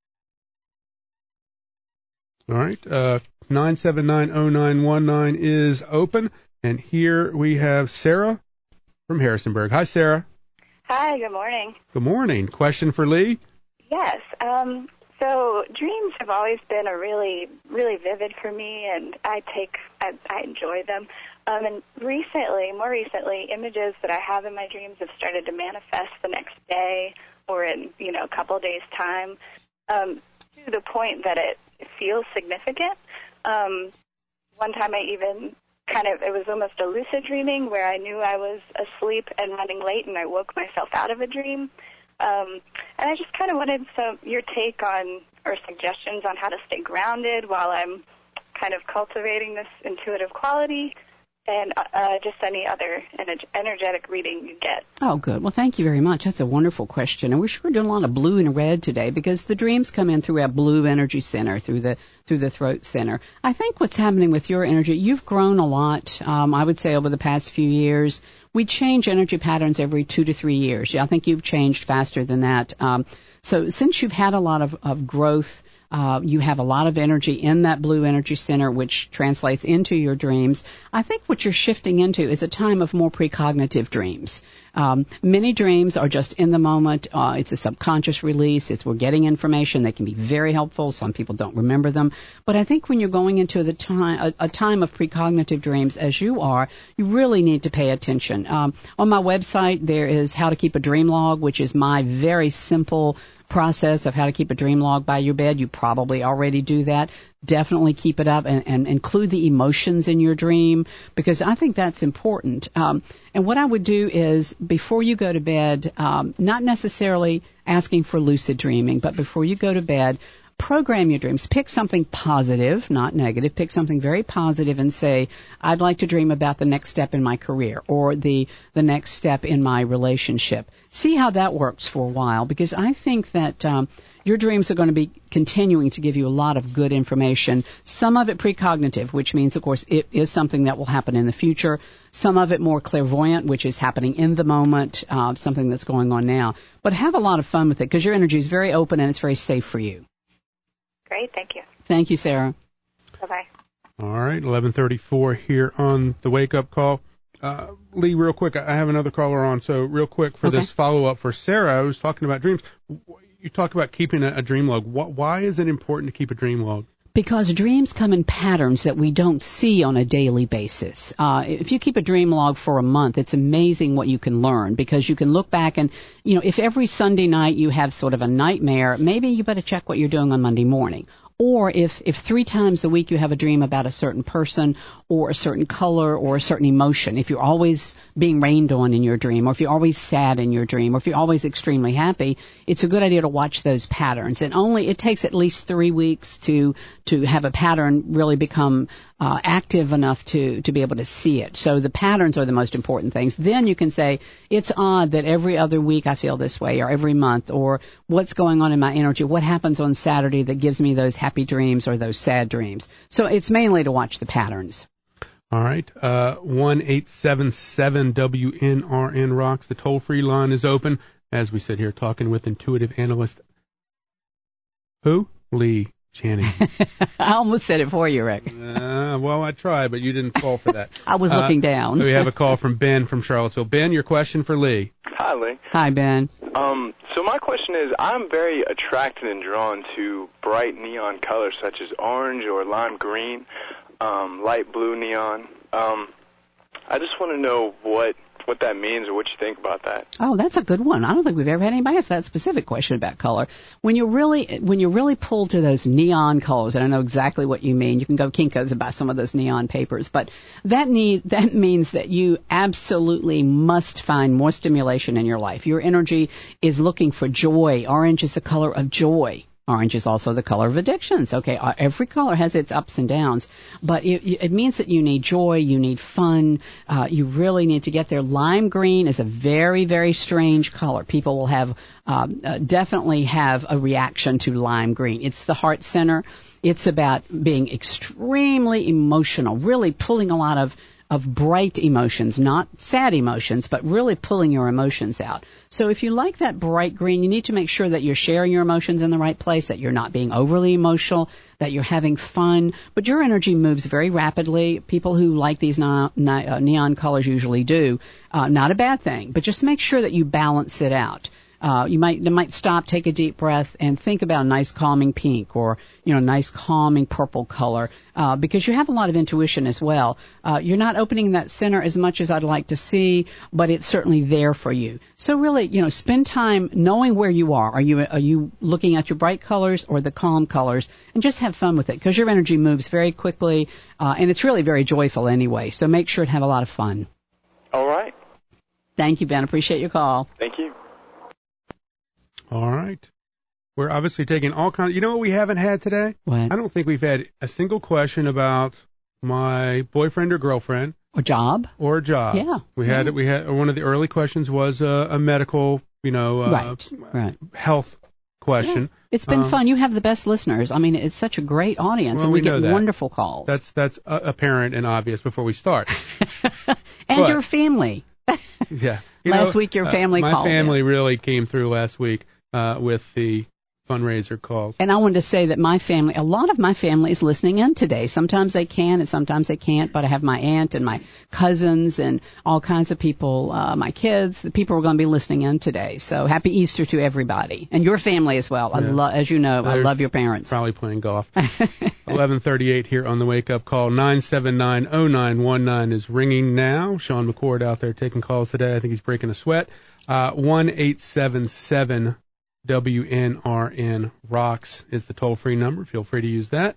All right, uh, nine seven nine oh nine one nine is open, and here we have Sarah from Harrisonburg. Hi, Sarah. Hi, good morning. Good morning. Question for Lee? Yes. Um, so dreams have always been a really, really vivid for me, and I take, I, I enjoy them. Um, and recently, more recently, images that I have in my dreams have started to manifest the next day or in, you know, a couple days' time, um, to the point that it feels significant. Um, one time I even kind of, it was almost a lucid dreaming where I knew I was asleep and running late, and I woke myself out of a dream. Um, and I just kind of wanted some your take on or suggestions on how to stay grounded while I'm kind of cultivating this intuitive quality, and uh, just any other energetic reading you get. Oh, good. Well, thank you very much. That's a wonderful question. And we're sure doing a lot of blue and red today because the dreams come in through our blue energy center, through the through the throat center. I think what's happening with your energy, you've grown a lot, um, I would say, over the past few years. We change energy patterns every two to three years. Yeah, I think you've changed faster than that. Um, so since you've had a lot of, of growth, Uh, you have a lot of energy in that blue energy center, which translates into your dreams. I think what you're shifting into is a time of more precognitive dreams. Um, many dreams are just in the moment. Uh, it's a subconscious release. It's we're getting information. They can be very helpful. Some people don't remember them. But I think when you're going into the time, a, a time of precognitive dreams, as you are, you really need to pay attention. Um, on my website, there is How to Keep a Dream Log, which is my very simple process of how to keep a dream log by your bed. You probably already do that. Definitely keep it up and, and include the emotions in your dream because I think that's important. Um, and what I would do is before you go to bed, um, not necessarily asking for lucid dreaming, but before you go to bed, program your dreams. Pick something positive, not negative. Pick something very positive and say, I'd like to dream about the next step in my career or the, the next step in my relationship. See how that works for a while because I think that um, your dreams are going to be continuing to give you a lot of good information. Some of it precognitive, which means, of course, it is something that will happen in the future. Some of it more clairvoyant, which is happening in the moment, uh, something that's going on now. But have a lot of fun with it because your energy is very open and it's very safe for you. Great, thank you. Thank you, Sarah. Bye-bye. All right, eleven thirty-four here on the Wake Up Call. Uh, Lee, real quick, I have another caller on, so real quick for okay. this follow-up for Sarah, I was talking about dreams. You talk about keeping a, a dream log. Why is it important to keep a dream log? Because dreams come in patterns that we don't see on a daily basis. Uh, if you keep a dream log for a month, it's amazing what you can learn because you can look back and, you know, if every Sunday night you have sort of a nightmare, maybe you better check what you're doing on Monday morning. Or if, if three times a week you have a dream about a certain person or a certain color or a certain emotion, if you're always being rained on in your dream or if you're always sad in your dream or if you're always extremely happy, it's a good idea to watch those patterns. And only it takes at least three weeks to to have a pattern really become uh, active enough to, to be able to see it. So the patterns are the most important things. Then you can say, it's odd that every other week I feel this way or every month or what's going on in my energy, what happens on Saturday that gives me those happy dreams or those sad dreams. So it's mainly to watch the patterns. All right. Uh, one eight seven seven W N R N Rocks. The toll-free line is open. As we sit here talking with intuitive analyst, who? Lee Channing. I almost said it for you, Rick. Uh, well, I tried, but you didn't fall for that. I was uh, looking down. We have a call from Ben from Charlottesville. Ben, your question for Lee. Hi, Lee. Hi, Ben. Um, so my question is, I'm very attracted and drawn to bright neon colors such as orange or lime green, um, light blue neon. Um, I just want to know what what that means or what you think about that. Oh, that's a good one. I don't think we've ever had anybody ask that specific question about color. When you really, when you really pull to those neon colors, and I know exactly what you mean. You can go Kinko's and buy some of those neon papers, but that need that means that you absolutely must find more stimulation in your life. Your energy is looking for joy. Orange is the color of joy. Orange is also the color of addictions. Okay, every color has its ups and downs, but it, it means that you need joy, you need fun, uh, you really need to get there. Lime green is a very, very strange color. People will have um, uh, definitely have a reaction to lime green. It's the heart center. It's about being extremely emotional, really pulling a lot of of bright emotions, not sad emotions, but really pulling your emotions out. So if you like that bright green, you need to make sure that you're sharing your emotions in the right place, that you're not being overly emotional, that you're having fun. But your energy moves very rapidly. People who like these neon, neon colors usually do. Uh, not a bad thing, but just make sure that you balance it out. Uh, you might, you might stop, take a deep breath, and think about a nice calming pink or, you know, nice calming purple color, uh, because you have a lot of intuition as well. Uh, you're not opening that center as much as I'd like to see, but it's certainly there for you. So really, you know, spend time knowing where you are. Are you, are you looking at your bright colors or the calm colors? And just have fun with it, because your energy moves very quickly, uh, and it's really very joyful anyway. So make sure to have a lot of fun. All right. Thank you, Ben. Appreciate your call. Thank you. All right. We're obviously taking all kinds. You know what we haven't had today? What? I don't think we've had a single question about my boyfriend or girlfriend. Or job. Or a job. Yeah. We yeah. had we had one of the early questions was a, a medical, you know, uh, right, right. health question. Yeah. It's been um, fun. You have the best listeners. I mean, it's such a great audience, well, and we, we get that. wonderful calls. That's that's uh, apparent and obvious before we start. and but, your family. Yeah. You last know, week your family uh, my called. My family in. really came through last week uh, with the fundraiser calls. And I wanted to say that my family, a lot of my family is listening in today. Sometimes they can and sometimes they can't, but I have my aunt and my cousins and all kinds of people, uh, my kids, the people are going to be listening in today. So happy Easter to everybody. And your family as well. Yeah. I lo- as you know, They're I love your parents. Probably playing golf. eleven thirty-eight here on the Wake Up Call. nine seven nine oh nine one nine is ringing now. Sean McCord out there taking calls today. I think he's breaking a sweat. Uh, one eight seven seven W N R N Rocks is the toll-free number. Feel free to use that.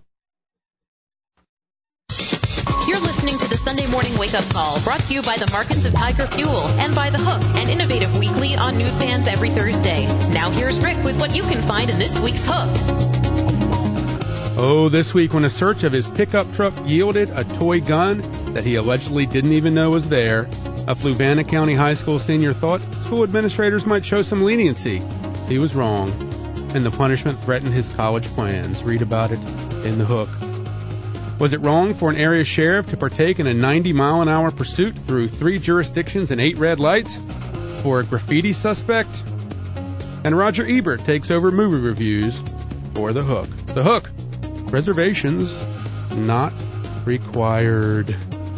You're listening to the Sunday Morning Wake Up Call, brought to you by the Markets of Tiger Fuel and by The Hook, an innovative weekly on newsstands every Thursday. Now here's Rick with what you can find in this week's Hook. Oh, this week when a search of his pickup truck yielded a toy gun that he allegedly didn't even know was there, a Fluvanna County High School senior thought school administrators might show some leniency. He was wrong, and the punishment threatened his college plans. Read about it in The Hook. Was it wrong for an area sheriff to partake in a ninety mile an hour pursuit through three jurisdictions and eight red lights for a graffiti suspect? And Roger Ebert takes over movie reviews for The Hook. The Hook. Reservations not required.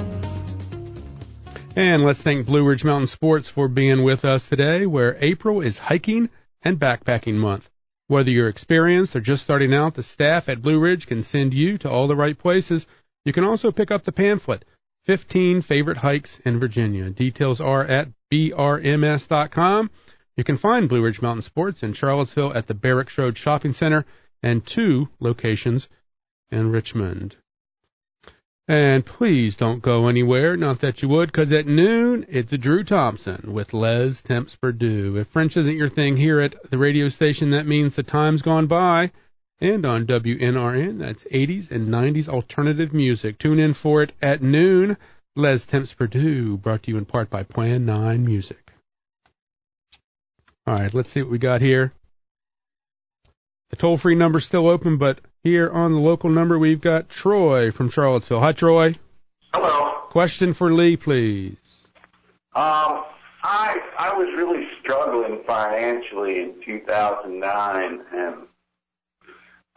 And let's thank Blue Ridge Mountain Sports for being with us today, where April is hiking and backpacking month. Whether you're experienced or just starting out, the staff at Blue Ridge can send you to all the right places. You can also pick up the pamphlet, fifteen Favorite Hikes in Virginia. Details are at B R M S dot com. You can find Blue Ridge Mountain Sports in Charlottesville at the Barracks Road Shopping Center and two locations in Richmond. And please don't go anywhere, not that you would, because at noon, it's Drew Thompson with Les Temps Purdue. If French isn't your thing here at the radio station, that means the time's gone by. And on W N R N, that's eighties and nineties alternative music. Tune in for it at noon. Les Temps Purdue, brought to you in part by Plan nine Music. All right, let's see what we got here. The toll-free number's still open, but here on the local number, we've got Troy from Charlottesville. Hi, Troy. Hello. Question for Lee, please. Um, I I was really struggling financially in two thousand nine, and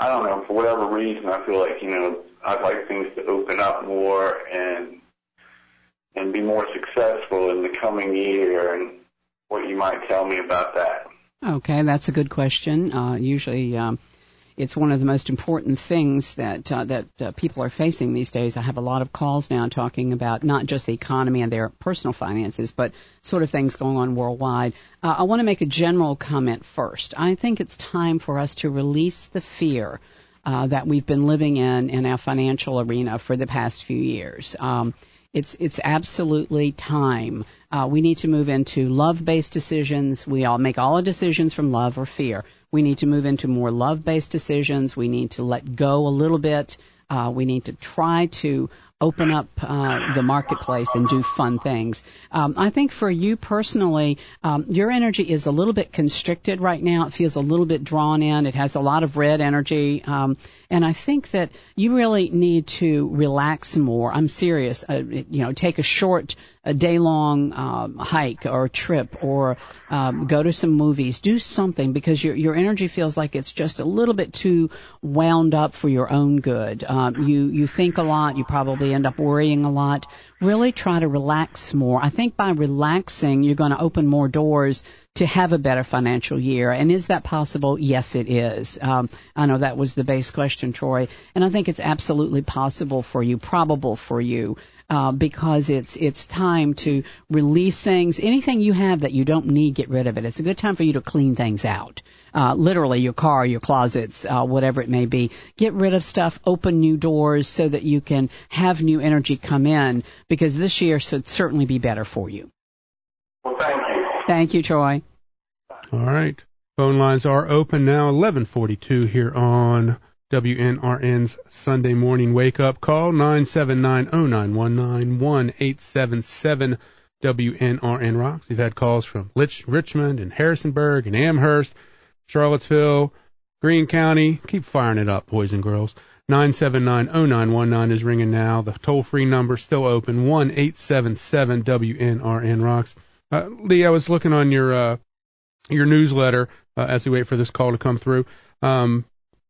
I don't know, for whatever reason, I feel like, you know, I'd like things to open up more and and be more successful in the coming year, and what you might tell me about that. Okay, that's a good question. Uh, usually um, it's one of the most important things that uh, that uh, people are facing these days. I have a lot of calls now talking about not just the economy and their personal finances, but sort of things going on worldwide. Uh, I want to make a general comment first. I think it's time for us to release the fear uh, that we've been living in in our financial arena for the past few years. Um, It's it's absolutely time. Uh, we need to move into love-based decisions. We all make all our decisions from love or fear. We need to move into more love-based decisions. We need to let go a little bit. Uh, we need to try to open up uh, the marketplace and do fun things. Um, I think for you personally, um, your energy is a little bit constricted right now. It feels a little bit drawn in. It has a lot of red energy. Um, and I think that you really need to relax more. I'm serious. Uh, you know, take a short, a day-long um, hike or trip, or um, go to some movies. Do something, because your your energy feels like it's just a little bit too wound up for your own good. Um, you you think a lot. You probably end up worrying a lot. Really try to relax more. I think by relaxing, you're going to open more doors to have a better financial year. And is that possible? Yes, it is. Um, I know that was the base question, Troy. And I think it's absolutely possible for you, probable for you, uh, because it's it's time to release things. Anything you have that you don't need, get rid of it. It's a good time for you to clean things out. Uh, literally, your car, your closets, uh, whatever it may be. Get rid of stuff, open new doors so that you can have new energy come in, because this year should certainly be better for you. Well, thank you. Thank you, Troy. All right. Phone lines are open now, eleven forty-two here on W N R N's Sunday Morning Wake Up Call, nine seven nine, oh nine one nine, one eight seven seven W N R N Rocks. We've had calls from Rich, Richmond and Harrisonburg and Amherst, Charlottesville, Greene County. Keep firing it up, boys and girls. nine seven nine, oh nine one nine is ringing now. The toll-free number still open, one eight seven seven W N R N Rocks. Uh, Lee, I was looking on your uh, your newsletter uh, as we wait for this call to come through, um,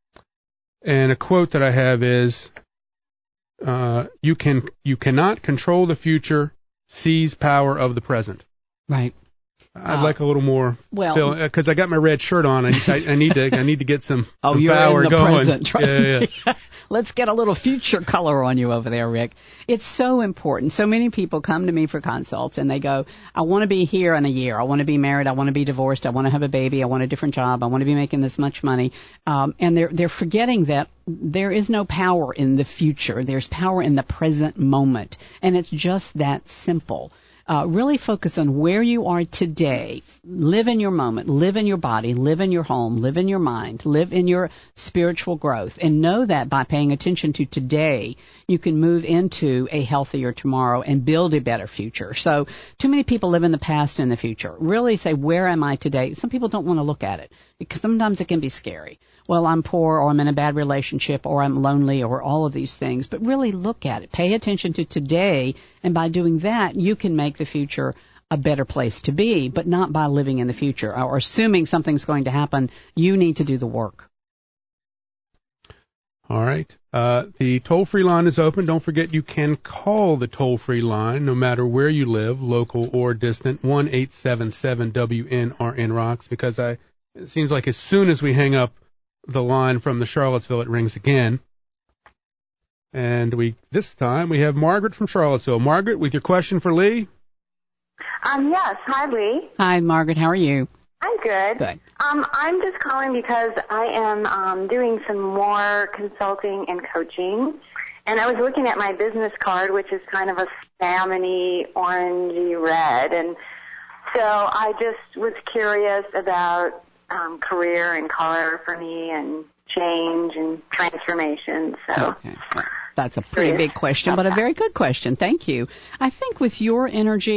and a quote that I have is, uh, "You can you cannot control the future, seize power of the present." Right. I'd uh, like a little more, well, because I got my red shirt on. I, I, I need to I need to get some, oh, some you're power in the going. Present, trust yeah, me. yeah. Let's get a little future color on you over there, Rick. It's so important. So many people come to me for consults and they go, I want to be here in a year. I want to be married. I want to be divorced. I want to have a baby. I want a different job. I want to be making this much money. Um, and they're they're forgetting that there is no power in the future. There's power in the present moment. And it's just that simple. Uh, really focus on where you are today. Live in your moment. Live in your body. Live in your home. Live in your mind. Live in your spiritual growth. And know that by paying attention to today, you can move into a healthier tomorrow and build a better future. So too many people live in the past and the future. Really say, where am I today? Some people don't want to look at it, because sometimes it can be scary. Well, I'm poor, or I'm in a bad relationship, or I'm lonely, or all of these things. But really look at it. Pay attention to today, and by doing that, you can make the future a better place to be, but not by living in the future or assuming something's going to happen. You need to do the work. All right. Uh, the toll-free line is open. Don't forget you can call the toll-free line no matter where you live, local or distant, one eight seven seven W N R N Rocks, because I, it seems like as soon as we hang up the line from the Charlottesville, it rings again. And we this time we have Margaret from Charlottesville. Margaret, with your question for Lee? Um, yes. Hi, Lee. Hi, Margaret. How are you? I'm good. Good. Um, I'm just calling because I am um, doing some more consulting and coaching, and I was looking at my business card, which is kind of a salmon-y, orangey red, and so I just was curious about um, career and color for me, and change and transformation. So. Okay. That's a pretty big question, but a very good question. Thank you. I think with your energy,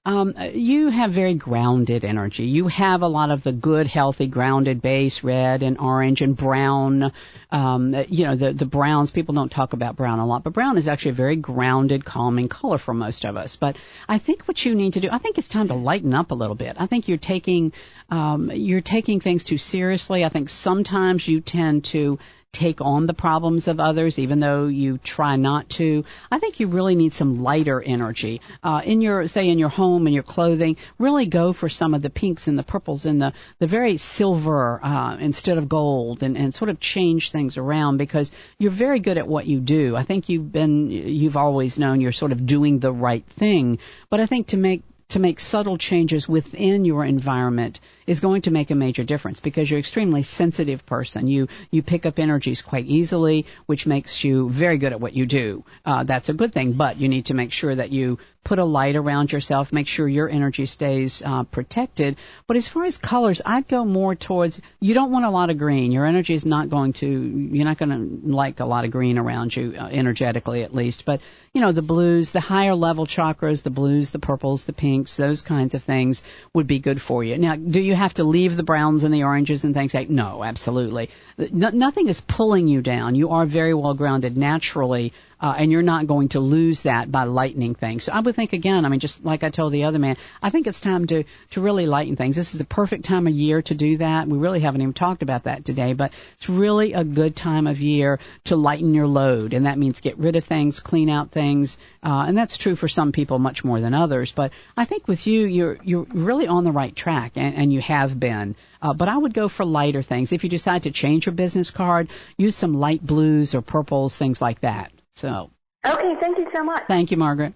Um, you have very grounded energy. You have a lot of the good, healthy, grounded base, red and orange and brown. Um, you know, the, the browns, people don't talk about brown a lot, but brown is actually a very grounded, calming color for most of us. But I think what you need to do, I think it's time to lighten up a little bit. I think you're taking, um, you're taking things too seriously. I think sometimes you tend to take on the problems of others, even though you try not to. I think you really need some lighter energy. Uh, in your, say, in your home and your clothing, really go for some of the pinks and the purples and the, the very silver uh, instead of gold, and, and sort of change things around, because you're very good at what you do. I think you've been, you've always known you're sort of doing the right thing. But I think to make to make subtle changes within your environment is going to make a major difference, because you're an extremely sensitive person. You you pick up energies quite easily, which makes you very good at what you do. Uh, that's a good thing, but you need to make sure that you put a light around yourself, make sure your energy stays uh, protected. But as far as colors, I'd go more towards, you don't want a lot of green. Your energy is not going to, you're not going to like a lot of green around you, uh, energetically at least. But, you know, the blues, the higher level chakras, the blues, the purples, the pinks, those kinds of things would be good for you. Now, do you have to leave the browns and the oranges and things like that? No, absolutely. No, nothing is pulling you down. You are very well grounded naturally. Uh, and you're not going to lose that by lightening things. So I would think, again, I mean, just like I told the other man, I think it's time to, to really lighten things. This is a perfect time of year to do that. We really haven't even talked about that today, but it's really a good time of year to lighten your load. And that means get rid of things, clean out things. Uh, and that's true for some people much more than others. But I think with you, you're, you're really on the right track, and, and you have been. Uh, but I would go for lighter things. If you decide to change your business card, use some light blues or purples, things like that. So. Okay, thank you so much. Thank you, Margaret.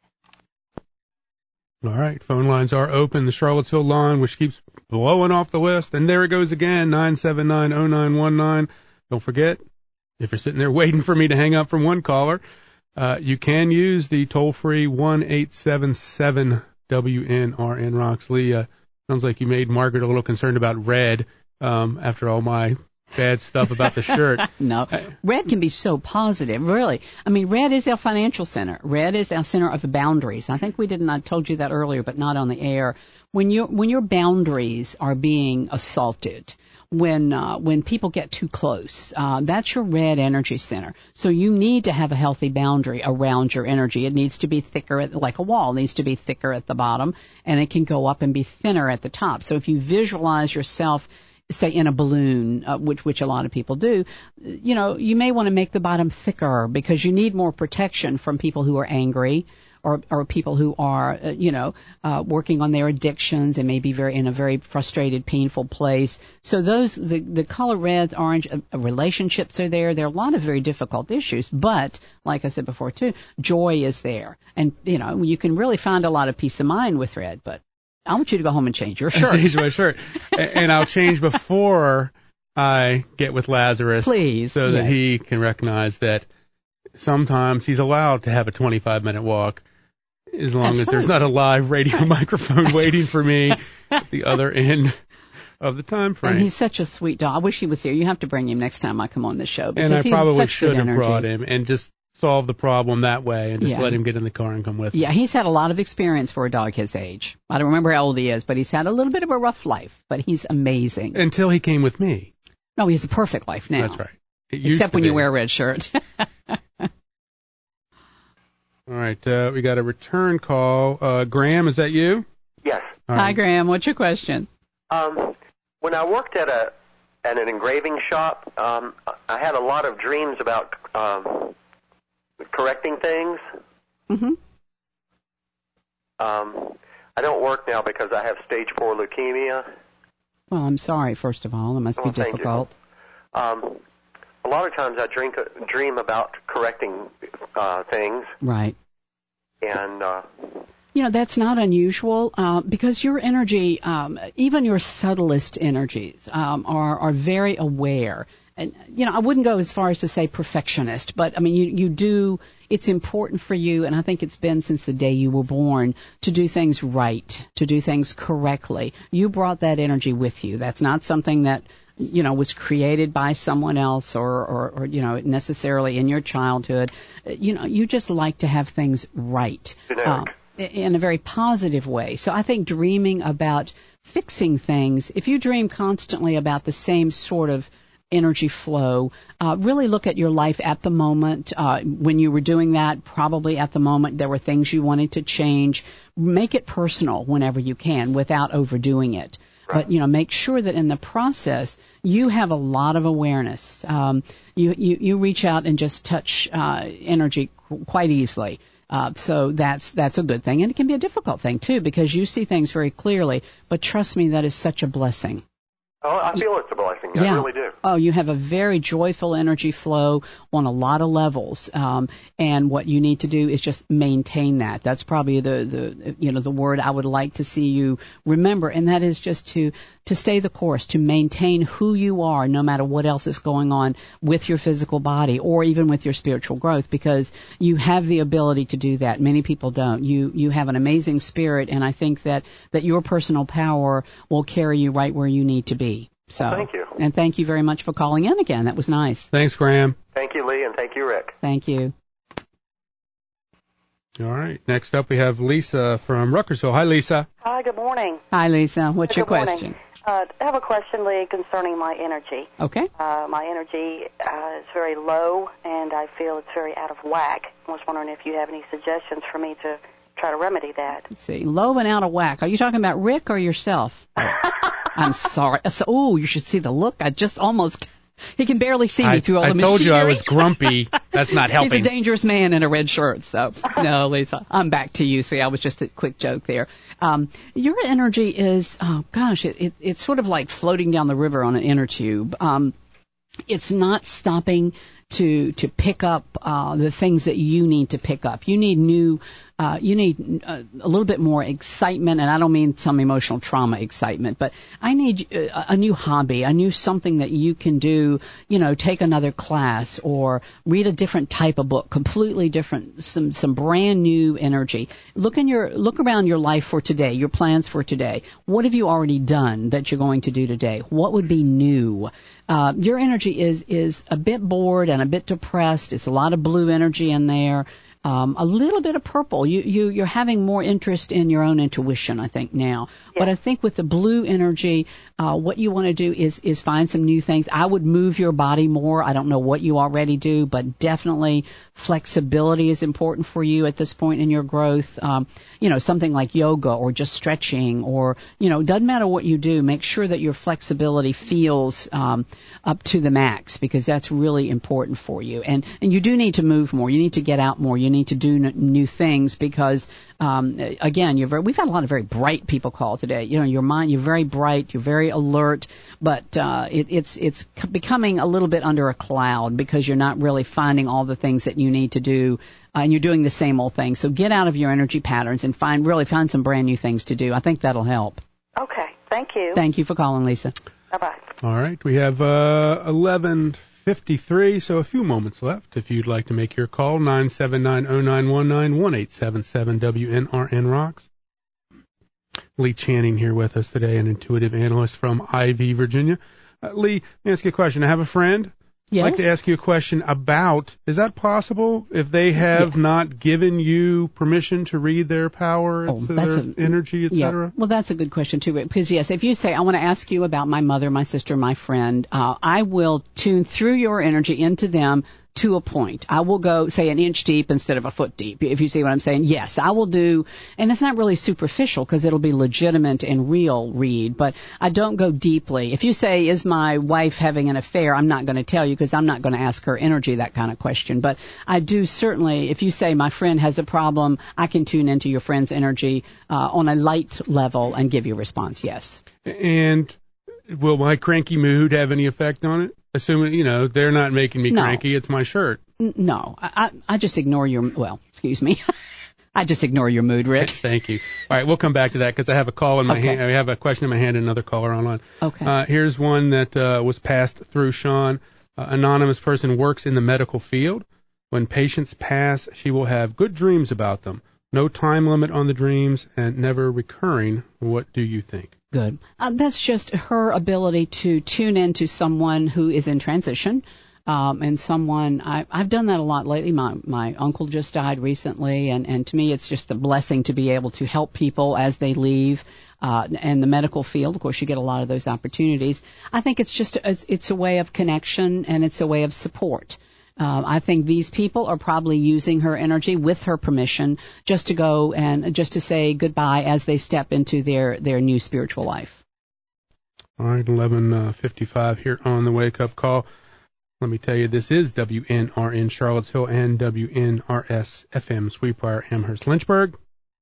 All right, phone lines are open. The Charlottesville line, which keeps blowing off the list, and there it goes again, nine seven nine, oh nine one nine. Don't forget, if you're sitting there waiting for me to hang up from one caller, uh, you can use the toll-free one eight seven seven W N R N rocks. Lee, uh, sounds like you made Margaret a little concerned about red um, after all my bad stuff about the shirt. No, red can be so positive, really. I mean, red is our financial center. Red is our center of the boundaries. I think we didn't, I told you that earlier, but not on the air. When you when your boundaries are being assaulted, when uh, when people get too close, uh, that's your red energy center. So you need to have a healthy boundary around your energy. It needs to be thicker, at, like a wall, it needs to be thicker at the bottom, and it can go up and be thinner at the top. So if you visualize yourself, say, in a balloon, uh, which which a lot of people do, you know, you may want to make the bottom thicker, because you need more protection from people who are angry, or or people who are, uh, you know, uh, working on their addictions and maybe very in a very frustrated, painful place. So those, the the color red, orange, uh, relationships are there. There are a lot of very difficult issues, but like I said before too, joy is there, and you know, you can really find a lot of peace of mind with red. But I want you to go home and change your shirt. Change my shirt. And I'll change before I get with Lazarus. Please. So that yes. he can recognize that sometimes he's allowed to have a twenty-five minute walk, as long Absolutely. as there's not a live radio microphone That's waiting right. for me at the other end of the time frame. And he's such a sweet dog. I wish he was here. You have to bring him next time I come on the show, because and I he's probably such should good have energy. brought him and just solve the problem that way, and just Yeah. let him get in the car and come with me. Yeah, he's had a lot of experience for a dog his age. I don't remember how old he is, but he's had a little bit of a rough life, but he's amazing. Until he came with me. No, he has a perfect life now. That's right. It used Except to when be. you wear a red shirt. All right, uh, we got a return call. Uh, Graham, is that you? Yes. All Hi, right. Graham. What's your question? Um, when I worked at a at an engraving shop, um, I had a lot of dreams about um, correcting things. Mm-hmm. Um, I don't work now because I have stage four leukemia. Well, I'm sorry, first of all. It must be Oh, thank you. difficult. Um, a lot of times I drink, dream about correcting uh, things, Right. and uh, You know, that's not unusual, uh, because your energy, um, even your subtlest energies, um, are, are very aware. And, you know, I wouldn't go as far as to say perfectionist, but, I mean, you, you do, it's important for you, and I think it's been since the day you were born, to do things right, to do things correctly. You brought that energy with you. That's not something that, you know, was created by someone else, or, or, or, you know, necessarily in your childhood. You know, you just like to have things right. generic. Um, in a very positive way. So I think dreaming about fixing things, if you dream constantly about the same sort of energy flow, uh, really look at your life at the moment. Uh, when you were doing that, probably at the moment there were things you wanted to change. Make it personal whenever you can without overdoing it. Right. But, you know, make sure that in the process you have a lot of awareness. Um, you, you, you reach out and just touch uh, energy quite easily. Uh, so that's that's a good thing. And it can be a difficult thing, too, because you see things very clearly. But trust me, that is such a blessing. Oh, I feel it's a blessing. Yeah. I really do. Oh, you have a very joyful energy flow on a lot of levels, um, and what you need to do is just maintain that. That's probably the, the you know the word I would like to see you remember, and that is just to to stay the course, to maintain who you are, no matter what else is going on with your physical body or even with your spiritual growth, because you have the ability to do that. Many people don't. You you have an amazing spirit, and I think that that your personal power will carry you right where you need to be. So, well, thank you. And thank you very much for calling in again. That was nice. Thanks, Graham. Thank you, Lee, and thank you, Rick. Thank you. All right. Next up, we have Lisa from Ruckersville. Hi, Lisa. Hi, good morning. Hi, Lisa. What's good your question? Uh, I have a question, Lee, concerning my energy. Okay. Uh, my energy uh, is very low, and I feel it's very out of whack. I was wondering if you have any suggestions for me to try to remedy that. Let's see. Low and out of whack. Are you talking about Rick or yourself? I'm sorry. So, oh, you should see the look. I just almost... He can barely see me I, through all I the machinery. I told you I was grumpy. That's not helping. He's a dangerous man in a red shirt. So, no, Lisa, I'm back to you. See, I was just a quick joke there. Um, your energy is, oh, gosh, it, it, it's sort of like floating down the river on an inner tube. Um, it's not stopping to to pick up uh, the things that you need to pick up. You need new, uh, you need a, a little bit more excitement, and I don't mean some emotional trauma excitement, but I need a, a new hobby, a new something that you can do, you know, take another class or read a different type of book, completely different, some some brand new energy. Look in your look around your life for today, your plans for today. What have you already done that you're going to do today? What would be new? Uh, your energy is is a bit bored and a bit depressed. It's a lot of blue energy in there. Um, a little bit of purple. You, you, you're having more interest in your own intuition, I think, now. Yeah. But I think with the blue energy, uh, what you want to do is, is find some new things. I would move your body more. I don't know what you already do, but definitely flexibility is important for you at this point in your growth. Um, you know, something like yoga or just stretching or, you know, doesn't matter what you do. Make sure that your flexibility feels um, up to the max, because that's really important for you. And, and you do need to move more. You need to get out more. You need to do n- new things because, um, again, you're very, we've had a lot of very bright people call today. You know, your mind, you're very bright, you're very alert, but uh, it, it's it's becoming a little bit under a cloud because you're not really finding all the things that you need to do, uh, and you're doing the same old thing. So get out of your energy patterns and find really find some brand new things to do. I think that'll help. Okay, thank you. Thank you for calling, Lisa. Bye-bye. All right, we have uh, eleven fifty-three, so a few moments left. If you'd like to make your call, nine seven nine, oh nine one nine, one eight seven seven W N R N Rocks. Lee Channing here with us today, an intuitive analyst from Ivy, Virginia. Uh, Lee, let me ask you a question. I have a friend. Yes? I'd like to ask you a question about, is that possible if they have yes. not given you permission to read their power, oh, their a, energy, et cetera? Yeah. Well, that's a good question, too, because, yes, if you say, I want to ask you about my mother, my sister, my friend, uh, I will tune through your energy into them to a point. I will go, say, an inch deep instead of a foot deep, if you see what I'm saying. Yes, I will do, and it's not really superficial because it'll be legitimate and real read, but I don't go deeply. If you say, is my wife having an affair, I'm not going to tell you because I'm not going to ask her energy, that kind of question. But I do certainly, if you say my friend has a problem, I can tune into your friend's energy uh, on a light level and give you a response, yes. And will my cranky mood have any effect on it? Assuming, you know, they're not making me no. cranky, it's my shirt. No, I, I just ignore your, well, excuse me. I just ignore your mood, Rick. Thank you. All right, we'll come back to that because I have a call in my okay. hand. I have a question in my hand and another caller online. Okay. Uh, here's one that uh, was passed through Sean. Uh, anonymous person works in the medical field. When patients pass, she will have good dreams about them. No time limit on the dreams and never recurring. What do you think? Good. Uh, that's just her ability to tune into someone who is in transition. Um, and someone, I, I've done that a lot lately. My, my uncle just died recently, and, and to me it's just a blessing to be able to help people as they leave. Uh, and the medical field, of course, you get a lot of those opportunities. I think it's just, a, it's a way of connection and it's a way of support. Uh, I think these people are probably using her energy with her permission just to go and just to say goodbye as they step into their, their new spiritual life. All right, eleven fifty-five here on the Wake Up Call. Let me tell you, this is W N R N Charlottesville and W N R S F M Sweetbriar Amherst Lynchburg.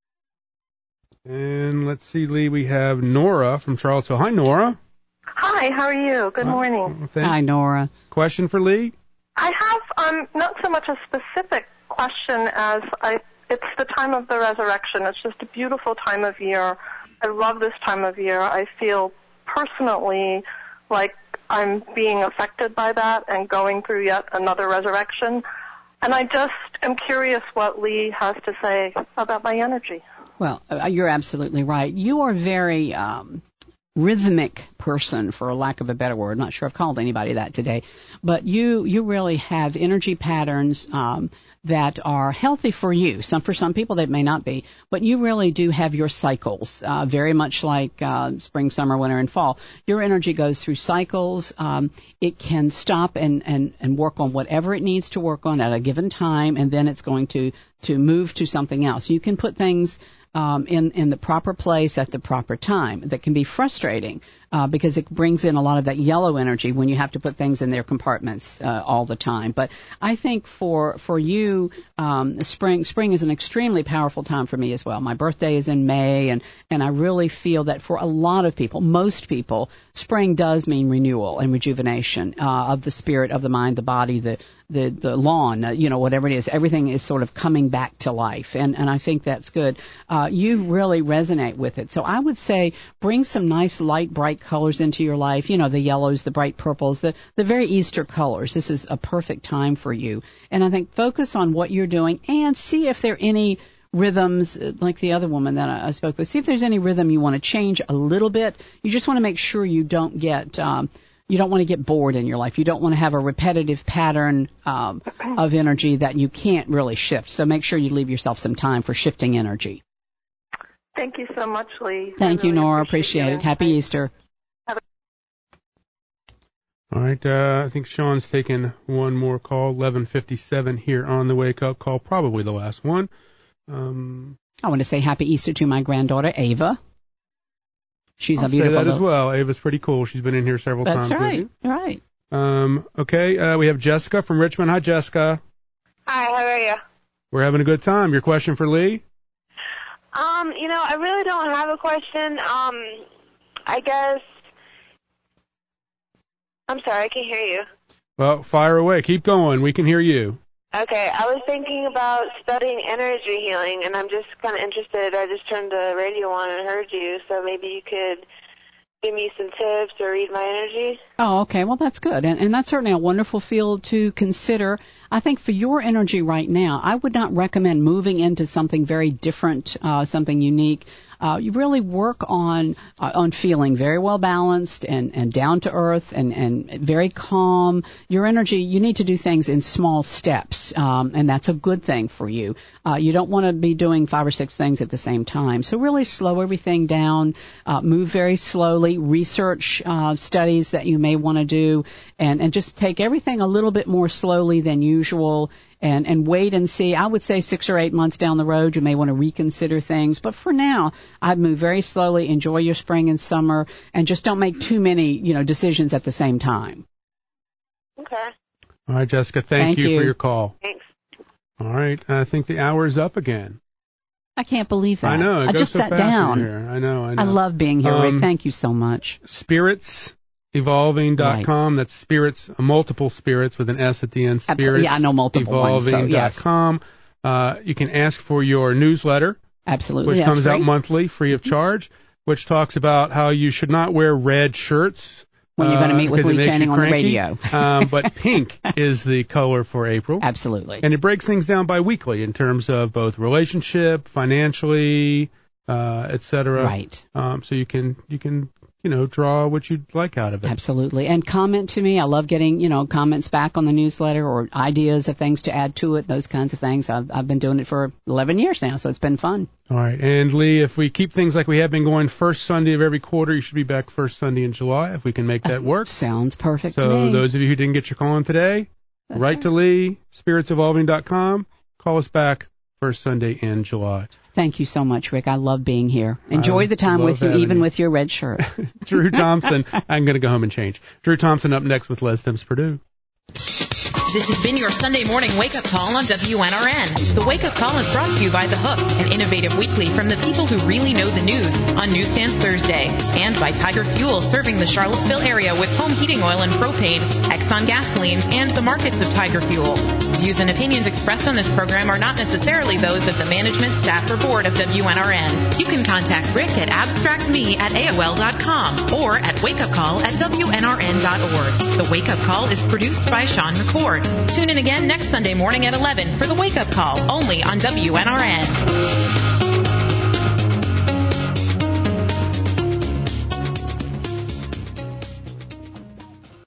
And let's see, Lee, we have Nora from Charlottesville. Hi, Nora. Hi, how are you? Good morning. Uh, Hi, Nora. Question for Lee? I have um, not so much a specific question as I, it's the time of the resurrection. It's just a beautiful time of year. I love this time of year. I feel personally like I'm being affected by that and going through yet another resurrection. And I just am curious what Lee has to say about my energy. Well, you're absolutely right. You are very um, rhythmic person, for lack of a better word. I'm not sure I've called anybody that today. But you, you really have energy patterns um, that are healthy for you. Some for some people they may not be, but you really do have your cycles, uh, very much like uh, spring, summer, winter, and fall. Your energy goes through cycles. Um, it can stop and, and, and work on whatever it needs to work on at a given time, and then it's going to, to move to something else. You can put things Um, in, in the proper place at the proper time. That can be frustrating uh, because it brings in a lot of that yellow energy when you have to put things in their compartments uh, all the time. But I think for for you, um, spring spring is an extremely powerful time for me as well. My birthday is in May, and, and I really feel that for a lot of people, most people, spring does mean renewal and rejuvenation uh, of the spirit, of the mind, the body, the the the lawn, uh, you know, whatever it is. Everything is sort of coming back to life, and, and I think that's good. Uh, you really resonate with it. So I would say bring some nice, light, bright colors into your life, you know, the yellows, the bright purples, the, the very Easter colors. This is a perfect time for you. And I think focus on what you're doing and see if there are any rhythms, like the other woman that I, I spoke with. See if there's any rhythm you want to change a little bit. You just want to make sure you don't get... Um, You don't want to get bored in your life. You don't want to have a repetitive pattern um, of energy that you can't really shift. So make sure you leave yourself some time for shifting energy. Thank you so much, Lee. Thank I you, really Nora. Appreciate, appreciate it. Happy Easter. All right, uh, I think Sean's taking one more call, eleven fifty-seven here on the Wake Up Call, probably the last one. Um, I want to say Happy Easter to my granddaughter, Ava. She's I'll a beautiful say that little... as well. Ava's pretty cool. She's been in here several That's times right. with you. Right. Um, okay, uh, we have Jessica from Richmond. Hi, Jessica. Hi, how are you? We're having a good time. Your question for Lee? Um, you know, I really don't have a question. Um, I guess... I'm sorry, I can't hear you. Well, fire away. Keep going. We can hear you. Okay, I was thinking about studying energy healing, and I'm just kind of interested. I just turned the radio on and heard you, so maybe you could give me some tips or read my energy. Oh, okay. Well, that's good. And, and that's certainly a wonderful field to consider. I think for your energy right now, I would not recommend moving into something very different, uh, something unique. Uh, you really work on uh, on feeling very well balanced and, and down to earth and, and very calm. Your energy, you need to do things in small steps, um, and that's a good thing for you. Uh, you don't want to be doing five or six things at the same time. So really slow everything down, uh, move very slowly, research uh, studies that you may want to do, and, and just take everything a little bit more slowly than usual. And, and wait and see. I would say six or eight months down the road, you may want to reconsider things. But for now, I'd move very slowly, enjoy your spring and summer, and just don't make too many, you know, decisions at the same time. Okay. All right, Jessica, thank, Thank you, you for your call. Thanks. All right, I think the hour is up again. I can't believe that. I know. It I goes just so sat fast down. in here. I know, I know. I love being here, Um, Rick. Thank you so much. Spirits Evolving dot com. Right. That's spirits, multiple spirits with an S at the end. Spirits Absolutely. Yeah, I know multiple Evolving dot com. ones, so yes. uh, you can ask for your newsletter. Absolutely. Which That's comes free. out monthly, free of charge, which talks about how you should not wear red shirts. When you're going to meet uh, with Lee Channing on the cranky. radio. um, but pink is the color for April. Absolutely. And it breaks things down bi-weekly in terms of both relationship, financially, uh, et cetera. Right. Um, so you can, you can, you know, draw what you'd like out of it. Absolutely. And comment to me. I love getting, you know, comments back on the newsletter or ideas of things to add to it, those kinds of things. I've, I've been doing it for eleven years now, so it's been fun. All right. And, Lee, if we keep things like we have been going first Sunday of every quarter, you should be back first Sunday in July if we can make that work. Sounds perfect so to me. So those of you who didn't get your call on today, That's write right. to Lee, spirits evolving dot com. Call us back first Sunday in July. Thank you so much, Rick. I love being here. Enjoy I the time with you, even you. with your red shirt. Drew Thompson. I'm going to go home and change. Drew Thompson up next with Les Thames Purdue. This has been your Sunday morning wake-up call on W N R N. The wake-up call is brought to you by The Hook, an innovative weekly from the people who really know the news on Newsstands Thursday, and by Tiger Fuel, serving the Charlottesville area with home heating oil and propane, Exxon gasolines, and the markets of Tiger Fuel. Views and opinions expressed on this program are not necessarily those of the management, staff, or board of W N R N. You can contact Rick at abstractme at A O L dot com or at wakeupcall at W N R N dot org. The Wake-Up Call is produced by Sean McCord. Tune in again next Sunday morning at eleven for the Wake Up Call, only on W N R N.